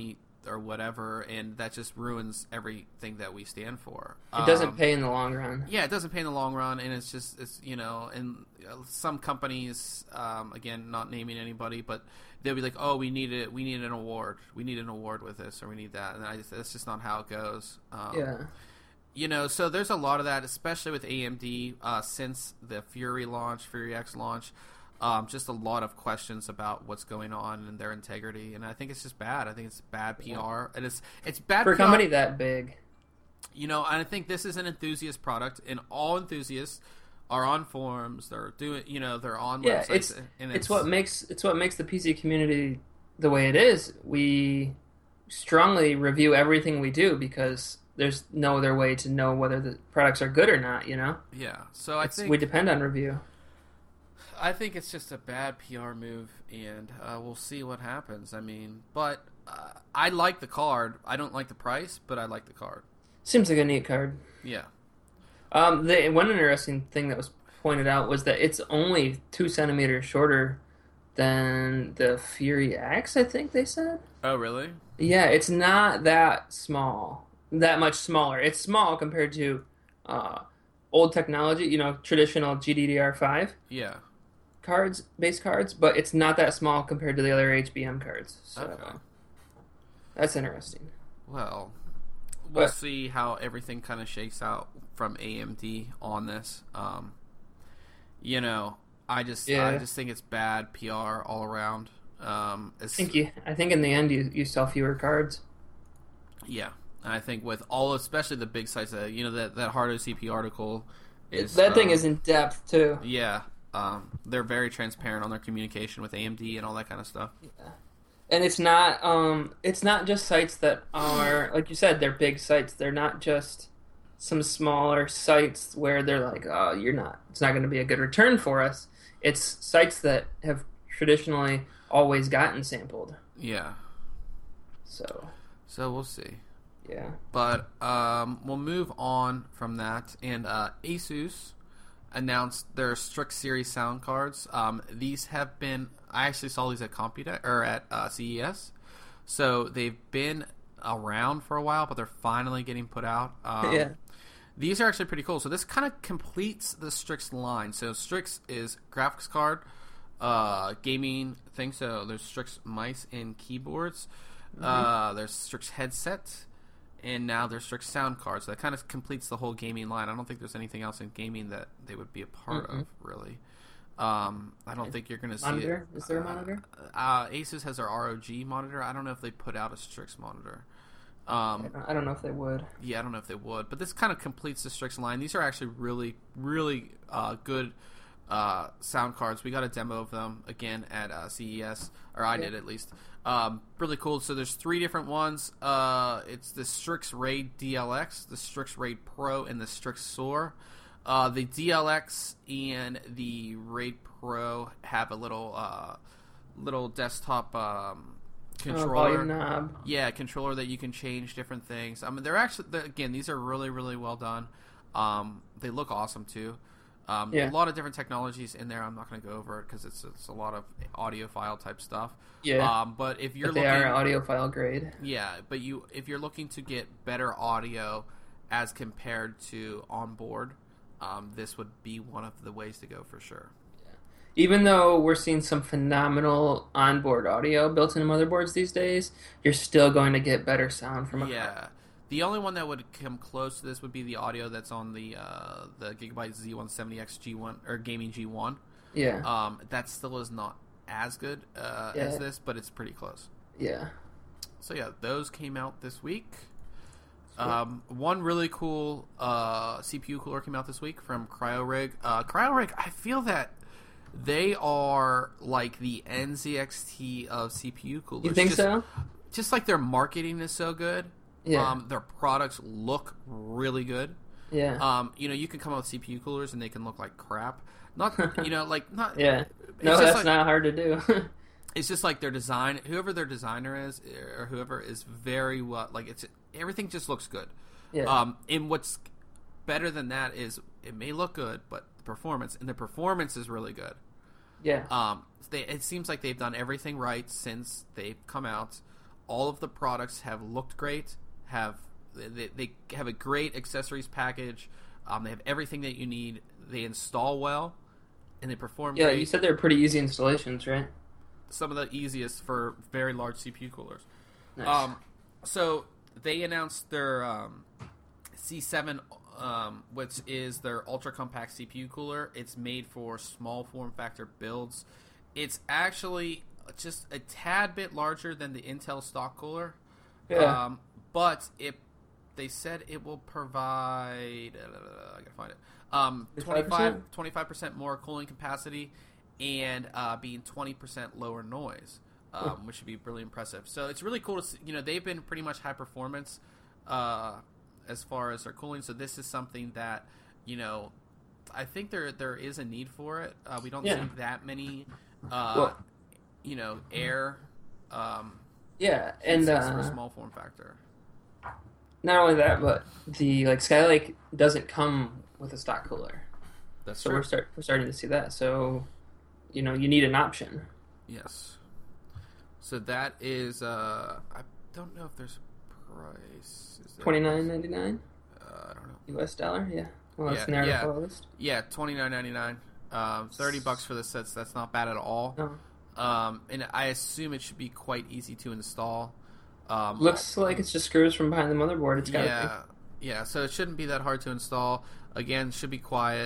or whatever, and that just ruins everything that we stand for. It doesn't pay in the long run. Yeah, it doesn't pay in the long run, and it's and some companies, again, not naming anybody, but they'll be like, oh, we need an award with this, or we need that, and that's just not how it goes. So there's a lot of that, especially with AMD, since the Fury X launch. Just a lot of questions about what's going on and their integrity, and I think it's just bad. I think it's bad PR, and it's bad for a PR. company that big. And I think this is an enthusiast product, and all enthusiasts are on forums. They're doing, they're on websites. It's what makes the PC community the way it is. We strongly review everything we do because there's no other way to know whether the products are good or not. Yeah. So I think we depend on review. I think it's just a bad PR move, and we'll see what happens. I mean, but I like the card. I don't like the price, but I like the card. Seems like a neat card. Yeah. One interesting thing that was pointed out was that it's only 2 centimeters shorter than the Fury X, I think they said. Oh, really? Yeah, it's not that small. That much smaller. It's small compared to old technology, traditional GDDR5. Yeah. Base cards, but it's not that small compared to the other HBM cards. So okay. That's interesting. Well, we'll see how everything kind of shakes out from AMD on this. I just think it's bad PR all around. I think in the end you sell fewer cards. Yeah, and I think with especially the big sites, that Hard OCP article is that thing is in depth too. Yeah. They're very transparent on their communication with AMD and all that kind of stuff. Yeah. And it's not just sites that are, like you said, they're big sites. They're not just some smaller sites where they're like, oh, it's not going to be a good return for us. It's sites that have traditionally always gotten sampled. Yeah. So we'll see. Yeah. But we'll move on from that. And Asus announced their Strix series sound cards. These have been, I actually saw these at Computex or at CES, so they've been around for a while, but they're finally getting put out. These are actually pretty cool. So this kind of completes the Strix line. So Strix is graphics card, gaming thing. So there's Strix mice and keyboards. There's Strix headset. And now there's Strix sound cards. So that kind of completes the whole gaming line. I don't think there's anything else in gaming that they would be a part of, really. I don't think you're going to see monitor? Is there a monitor? Asus has their ROG monitor. I don't know if they put out a Strix monitor. I don't know if they would. Yeah, I don't know if they would. But this kind of completes the Strix line. These are actually really, really good sound cards. We got a demo of them, again, at CES. Or I did, at least. Really cool. So there's 3 different ones. It's the Strix Raid DLX, the Strix Raid Pro, and the Strix Soar. The DLX and the Raid Pro have a little desktop controller. Volume knob. Yeah, controller that you can change different things. I mean, again, these are really, really well done. They look awesome too. A lot of different technologies in there. I'm not going to go over it because it's a lot of audiophile type stuff. Yeah. But if you're looking, they are audiophile grade. Yeah, but if you're looking to get better audio as compared to onboard, this would be one of the ways to go for sure. Yeah. Even though we're seeing some phenomenal onboard audio built into motherboards these days, you're still going to get better sound from a car. The only one that would come close to this would be the audio that's on the Gigabyte Z170X G1 or Gaming G1. Yeah. That still is not as good as this, but it's pretty close. Yeah. So those came out this week. One really cool CPU cooler came out this week from CryoRig. CryoRig, I feel that they are like the NZXT of CPU coolers. You think so? Just like their marketing is so good. Yeah. Their products look really good. Yeah. You can come out with CPU coolers and they can look like crap. Not, not. Yeah. No, that's not hard to do. It's just like their design. Whoever their designer is, or whoever is very well. Everything just looks good. Yeah. And what's better than that is it may look good, but the performance is really good. Yeah. It seems like they've done everything right since they've come out. all of the products have looked great. They have a great accessories package. They have everything that you need. They install well, and they perform great. Yeah, you said they're pretty easy installations, right? Some of the easiest for very large CPU coolers. Nice. So they announced their C7, which is their ultra compact CPU cooler. It's made for small form factor builds. It's actually just a tad bit larger than the Intel stock cooler. Yeah. But they said it will provide, I gotta find it, 25% more cooling capacity and being 20% lower noise, which should be really impressive. So it's really cool to see, they've been pretty much high performance as far as their cooling. So this is something that, I think there is a need for it. We don't see that many, air. And for a small form factor. Not only that, but the Skylake doesn't come with a stock cooler. That's so true. We're starting to see that. So, you need an option. Yes. So that is I don't know if there's a price. $29.99. I don't know. US dollar, yeah. Well, that's narrative list. Yeah, $29.99. $30 for the sets. That's not bad at all. No. And I assume it should be quite easy to install. Looks like it's just screws from behind the motherboard. It's got yeah. So it shouldn't be that hard to install. Again, should be quiet.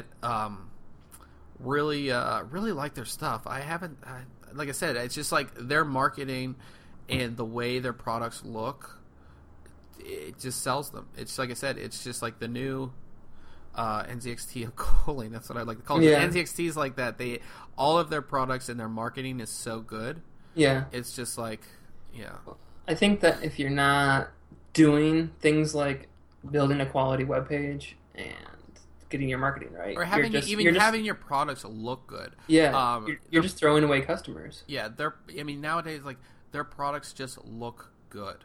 Really like their stuff. Like I said, it's just like their marketing and the way their products look. It just sells them. It's like I said, it's just like the new NZXT of cooling. That's what I like to call it. Yeah. NZXT is like that. All of their products and their marketing is so good. Yeah. It's just like, yeah. I think that if you're not doing things like building a quality web page and getting your marketing right, or having having your products look good. Yeah, you're just throwing away customers. Yeah, nowadays their products just look good,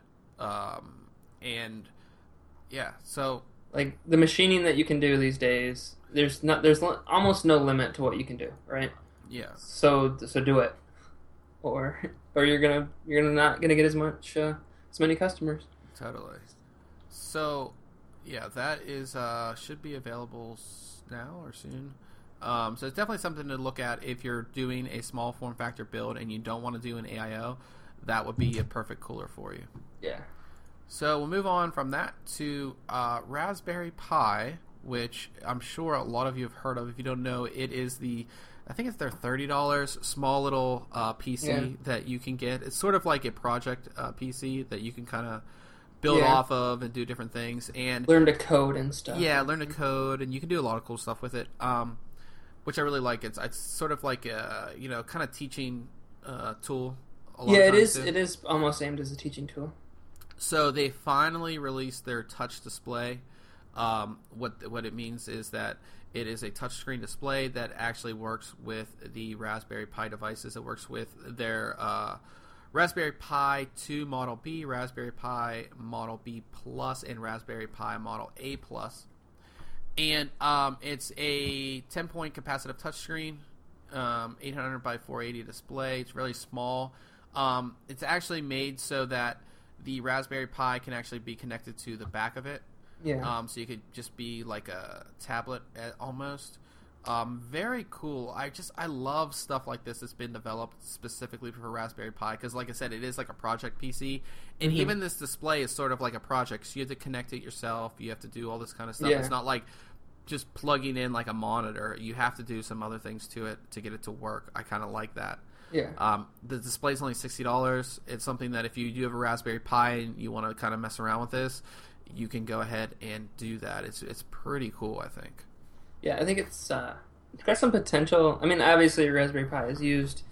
and yeah, so like the machining that you can do these days, there's almost no limit to what you can do, right? Yeah. So do it, or you're not gonna get as many customers. Totally. So, yeah, that is should be available now or soon. So it's definitely something to look at if you're doing a small form factor build and you don't want to do an AIO. That would be a perfect cooler for you. Yeah. So we'll move on from that to Raspberry Pi, which I'm sure a lot of you have heard of. If you don't know, I think it's their $30 small little PC that you can get. It's sort of like a project PC that you can kind of build off of and do different things and learn to code and stuff. Yeah, learn to code, and you can do a lot of cool stuff with it, which I really like. It's sort of like a kind of teaching tool. It is almost aimed as a teaching tool. So they finally released their touch display. What it means is that it is a touchscreen display that actually works with the Raspberry Pi devices. It works with their Raspberry Pi 2 Model B, Raspberry Pi Model B Plus, and Raspberry Pi Model A Plus. And it's a 10-point capacitive touchscreen, 800 by 480 display. It's really small. It's actually made so that the Raspberry Pi can actually be connected to the back of it. Yeah. So you could just be like a tablet almost. Very cool. I love stuff like this that's been developed specifically for Raspberry Pi because, like I said, it is like a project PC, and even this display is sort of like a project. So you have to connect it yourself. You have to do all this kind of stuff. Yeah. It's not like just plugging in like a monitor. You have to do some other things to it to get it to work. I kind of like that. Yeah. The display is only $60. It's something that if you do have a Raspberry Pi and you want to kind of mess around with this, you can go ahead and do that. It's pretty cool, I think. Yeah, I think it's got some potential. I mean, obviously, Raspberry Pi is used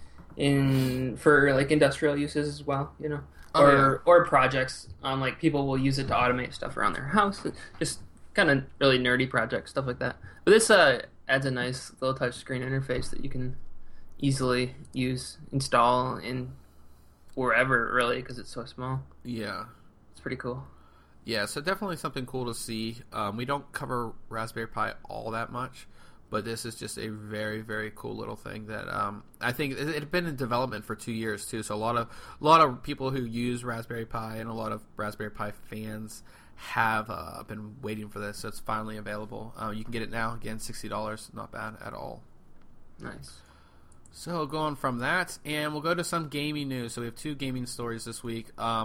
for like industrial uses as well, or projects. Like people will use it to automate stuff around their house, just kind of really nerdy projects, stuff like that. But this adds a nice little touchscreen interface that you can easily install in wherever, really, because it's so small. Yeah, it's pretty cool. Yeah, so definitely something cool to see. We don't cover Raspberry Pi all that much, but this is just a very, very cool little thing that I think it had been in development for 2 years too. So a lot of people who use Raspberry Pi and a lot of Raspberry Pi fans have been waiting for this. So it's finally available. You can get it now. Again, $60, not bad at all. Nice. So going from that, and we'll go to some gaming news. So we have 2 gaming stories this week.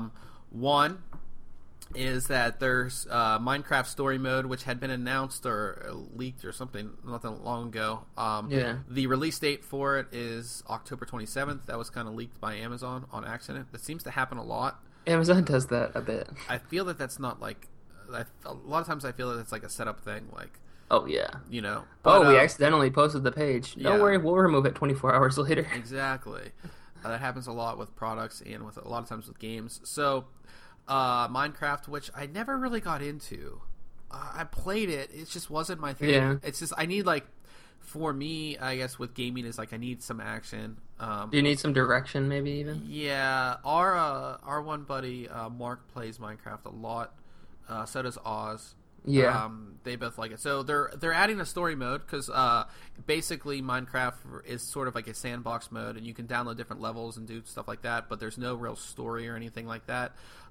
One is that there's Minecraft Story Mode, which had been announced or leaked or something not that long ago. The release date for it is October 27th. That was kind of leaked by Amazon on accident. That seems to happen a lot. Amazon does that a bit. I feel that that's not like... a lot of times I feel that it's like a setup thing, like... Oh, yeah. You know? But, we accidentally posted the page. Don't worry, we'll remove it 24 hours later. Exactly. That happens a lot with products and with a lot of times with games. So, Minecraft, which I never really got into. I played it. It just wasn't my thing. Yeah. It's just, I need like... For me, I guess with gaming is like I need some action. Do you need some direction, maybe even? Yeah, our one buddy Mark plays Minecraft a lot. So does Oz. Yeah, they both like it. So they're adding a story mode because basically Minecraft is sort of like a sandbox mode, and you can download different levels and do stuff like that. But there's no real story or anything like that.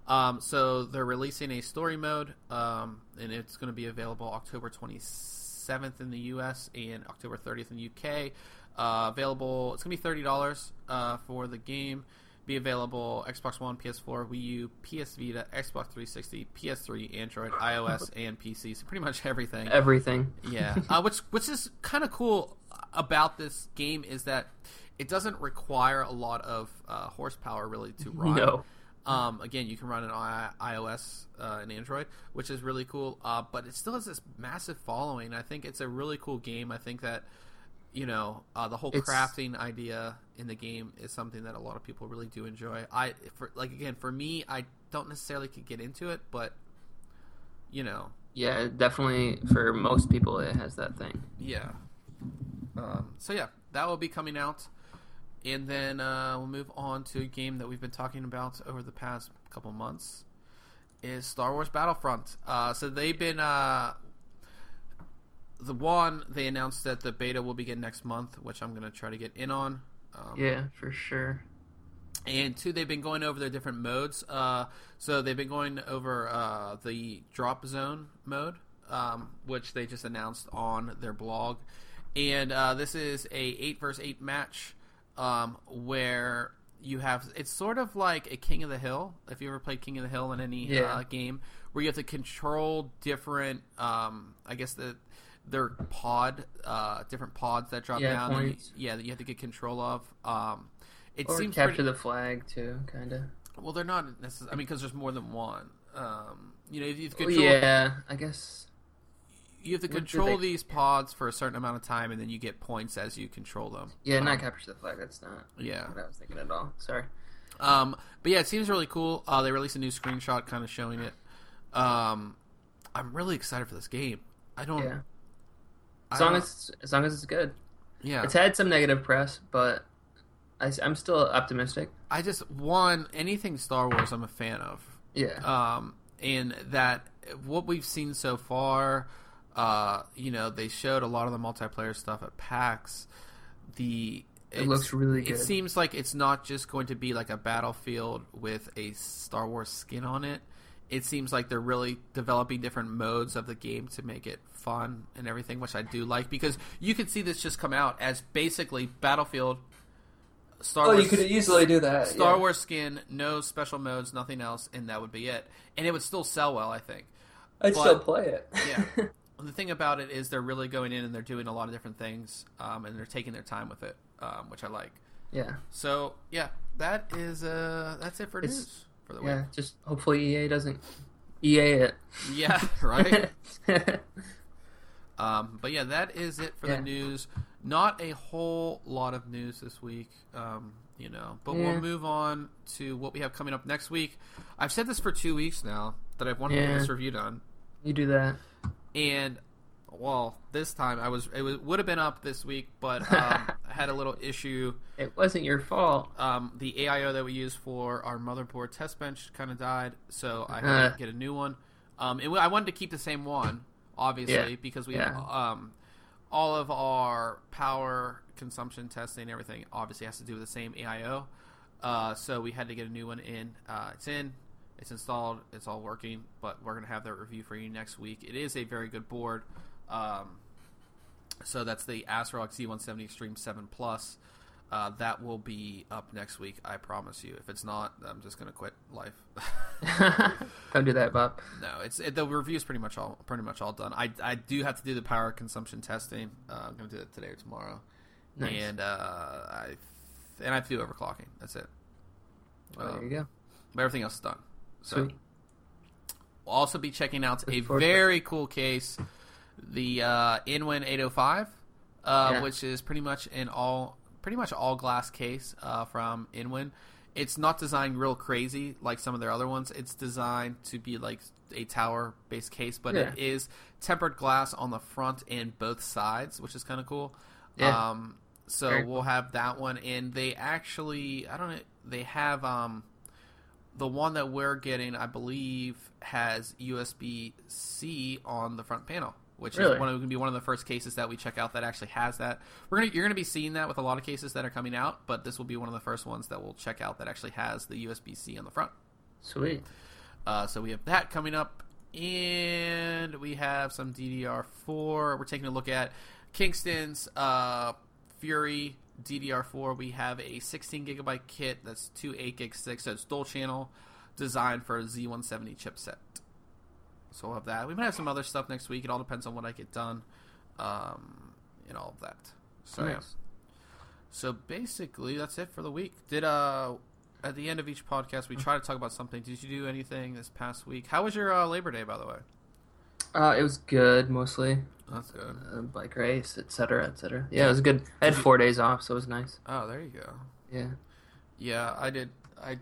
So they're releasing a story mode, and it's going to be available October 27th in the US and October 30th in the UK. Available, it's going to be $30 for the game. Be available Xbox One, PS4, Wii U, PS Vita, Xbox 360, PS3, Android, iOS, and PC. So pretty much everything. Everything. Yeah. Which is kind of cool about this game is that it doesn't require a lot of horsepower really to run. No. Again, you can run it on iOS and Android, which is really cool. But it still has this massive following. I think it's a really cool game. I think that, you know, the whole crafting idea in the game is something that a lot of people really do enjoy. For me, I don't necessarily could get into it, but, you know. Yeah, definitely for most people it has that thing. Yeah. So yeah, that will be coming out. And then we'll move on to a game that we've been talking about over the past couple months is Star Wars Battlefront. So they've been... they announced that the beta will begin next month, which I'm going to try to get in on. Yeah, for sure. And 2, they've been going over their different modes. So they've been going over the drop zone mode, which they just announced on their blog. And this is a 8 versus 8 match where you have... It's sort of like a King of the Hill, if you ever played King of the Hill in any game, where you have to control different... I guess their different pods that drop down. Points. That you have to get control of. It or seems capture the flag too, kind of. Well, they're not necessarily. I mean, because there's more than one. You know, you have to control. Yeah, I guess. You have to control these pods for a certain amount of time, and then you get points as you control them. Yeah, not capture the flag. That's not. Yeah, what I was thinking at all. Sorry. But yeah, it seems really cool. They released a new screenshot, kind of showing it. I'm really excited for this game. I don't. Yeah. As long as it's good. Yeah. It's had some negative press, but I'm still optimistic. Anything Star Wars I'm a fan of. Yeah. And that what we've seen so far, you know, they showed a lot of the multiplayer stuff at PAX. It looks really good. It seems like it's not just going to be like a Battlefield with a Star Wars skin on it. It seems like they're really developing different modes of the game to make it fun and everything, which I do like, because you could see this just come out as basically Battlefield, Star Wars. You could easily do that. Star Wars skin, no special modes, nothing else, and that would be it. And it would still sell well, I think. I'd still play it. Yeah. The thing about it is they're really going in and they're doing a lot of different things, and they're taking their time with it, which I like. Yeah. So, yeah, that's it for news. For the week. Just hopefully EA doesn't EA it. Yeah, right. But yeah, that is it for the news. Not a whole lot of news this week, you know. But we'll move on to what we have coming up next week. I've said this for 2 weeks now that I've wanted to get this review done. You do that, and well, this time it would have been up this week, but I had a little issue. It wasn't your fault. The AIO that we use for our motherboard test bench kind of died, so I had to get a new one. I wanted to keep the same one, obviously, because we have all of our power consumption testing, everything obviously has to do with the same AIO. So we had to get a new one in. It's installed, it's all working, but we're going to have that review for you next week. It is a very good board. So that's the ASRock Z170 Extreme 7 Plus. That will be up next week, I promise you. If it's not, I'm just going to quit life. Don't do that, Bob. No, the review is pretty much all done. I do have to do the power consumption testing. I'm going to do it today or tomorrow. Nice. And I have to do overclocking. That's it. There you go. But everything else is done. So Sweet. we'll also be checking out a very cool case, the Inwin 805, which is pretty much all glass case from Inwin. It's not designed real crazy like some of their other ones. It's designed to be like a tower-based case, but it is tempered glass on the front and both sides, which is kind of cool. Yeah. So Very we'll have that one, and they actually, I don't know, they have the one that we're getting, I believe, has USB-C on the front panel, which is going to be one of the first cases that we check out that actually has that. You're going to be seeing that with a lot of cases that are coming out, but this will be one of the first ones that we'll check out that actually has the USB-C on the front. Sweet. So we have that coming up, and we have some DDR4. We're taking a look at Kingston's Fury DDR4. We have a 16 gigabyte kit that's 2 8 gig sticks, so it's dual channel, designed for a Z170 chipset. So we'll have that. We might have some other stuff next week. It all depends on what I get done, and all of that. So nice. yeah. So basically, that's it for the week. At the end of each podcast, we try to talk about something. Did you do anything this past week? How was your Labor Day, by the way? It was good, mostly. That's good. Bike race, etc., etc. Yeah, it was good. I had 4 days off, so it was nice. Oh, there you go. Yeah. Yeah, I did. I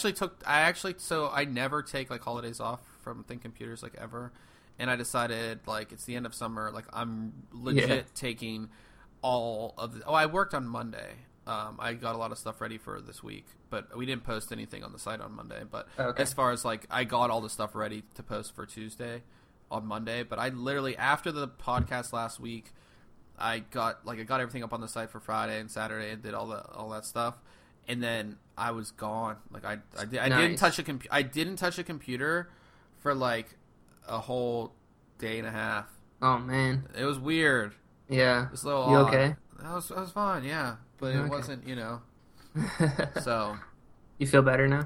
never take like holidays off from Think Computers like ever, and I decided like it's the end of summer, like I'm legit taking all of the. Oh, I worked on Monday. I got a lot of stuff ready for this week, but we didn't post anything on the site on Monday. But as far as like, I got all the stuff ready to post for Tuesday on Monday. But I literally, after the podcast last week, I got everything up on the site for Friday and Saturday and did all that stuff. And then I was gone. Like I didn't touch a computer for like a whole day and a half. Oh man, it was weird. Yeah, it was a little you odd. Okay? I was fine. Yeah, but it wasn't. So you feel better now?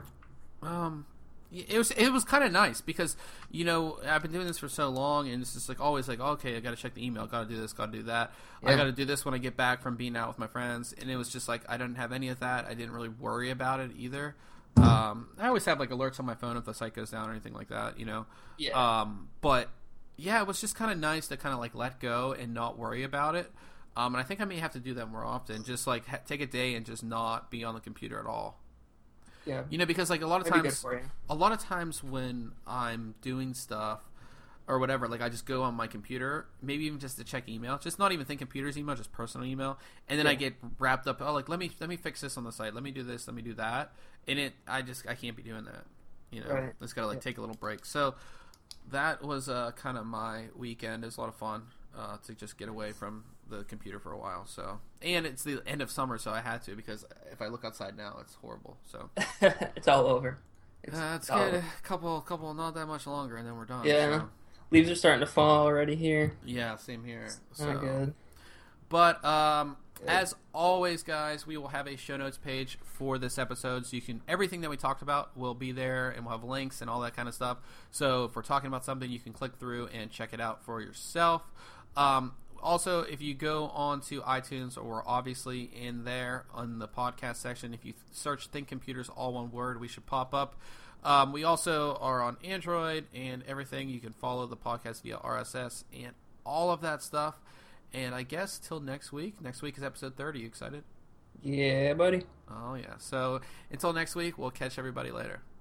It was kind of nice because I've been doing this for so long, and it's just like always like, okay, I got to check the email, got to do this, got to do that. Yeah. I got to do this when I get back from being out with my friends, and it was just like I didn't have any of that. I didn't really worry about it either. I always have like alerts on my phone if the site goes down or anything like that, Yeah. But yeah, it was just kind of nice to kind of like let go and not worry about it. And I think I may have to do that more often. Just like take a day and just not be on the computer at all. Yeah. Because like a lot of times when I'm doing stuff or whatever, like I just go on my computer, maybe even just to check email, just not even Think Computers email, just personal email, and then I get wrapped up. Oh, like let me fix this on the site. Let me do this. Let me do that. And I can't be doing that. Right. Just gotta take a little break. So that was kind of my weekend. It was a lot of fun to just get away from the computer for a while. So, and it's the end of summer, so I had to, because if I look outside now, it's horrible. So it's all over. It's good. A couple, not that much longer, and then we're done. Yeah, so. Leaves are starting to fall already here. Yeah, same here. Not good. But as always, guys, we will have a show notes page for this episode, so everything that we talked about will be there, and we'll have links and all that kind of stuff. So if we're talking about something, you can click through and check it out for yourself. Also, if you go on to iTunes, or we're obviously in there on the podcast section, if you search Think Computers, all one word, we should pop up. We also are on Android and everything. You can follow the podcast via RSS and all of that stuff. And I guess till next week. Next week is episode 30. You excited? Yeah, buddy. Oh, yeah. So until next week, we'll catch everybody later.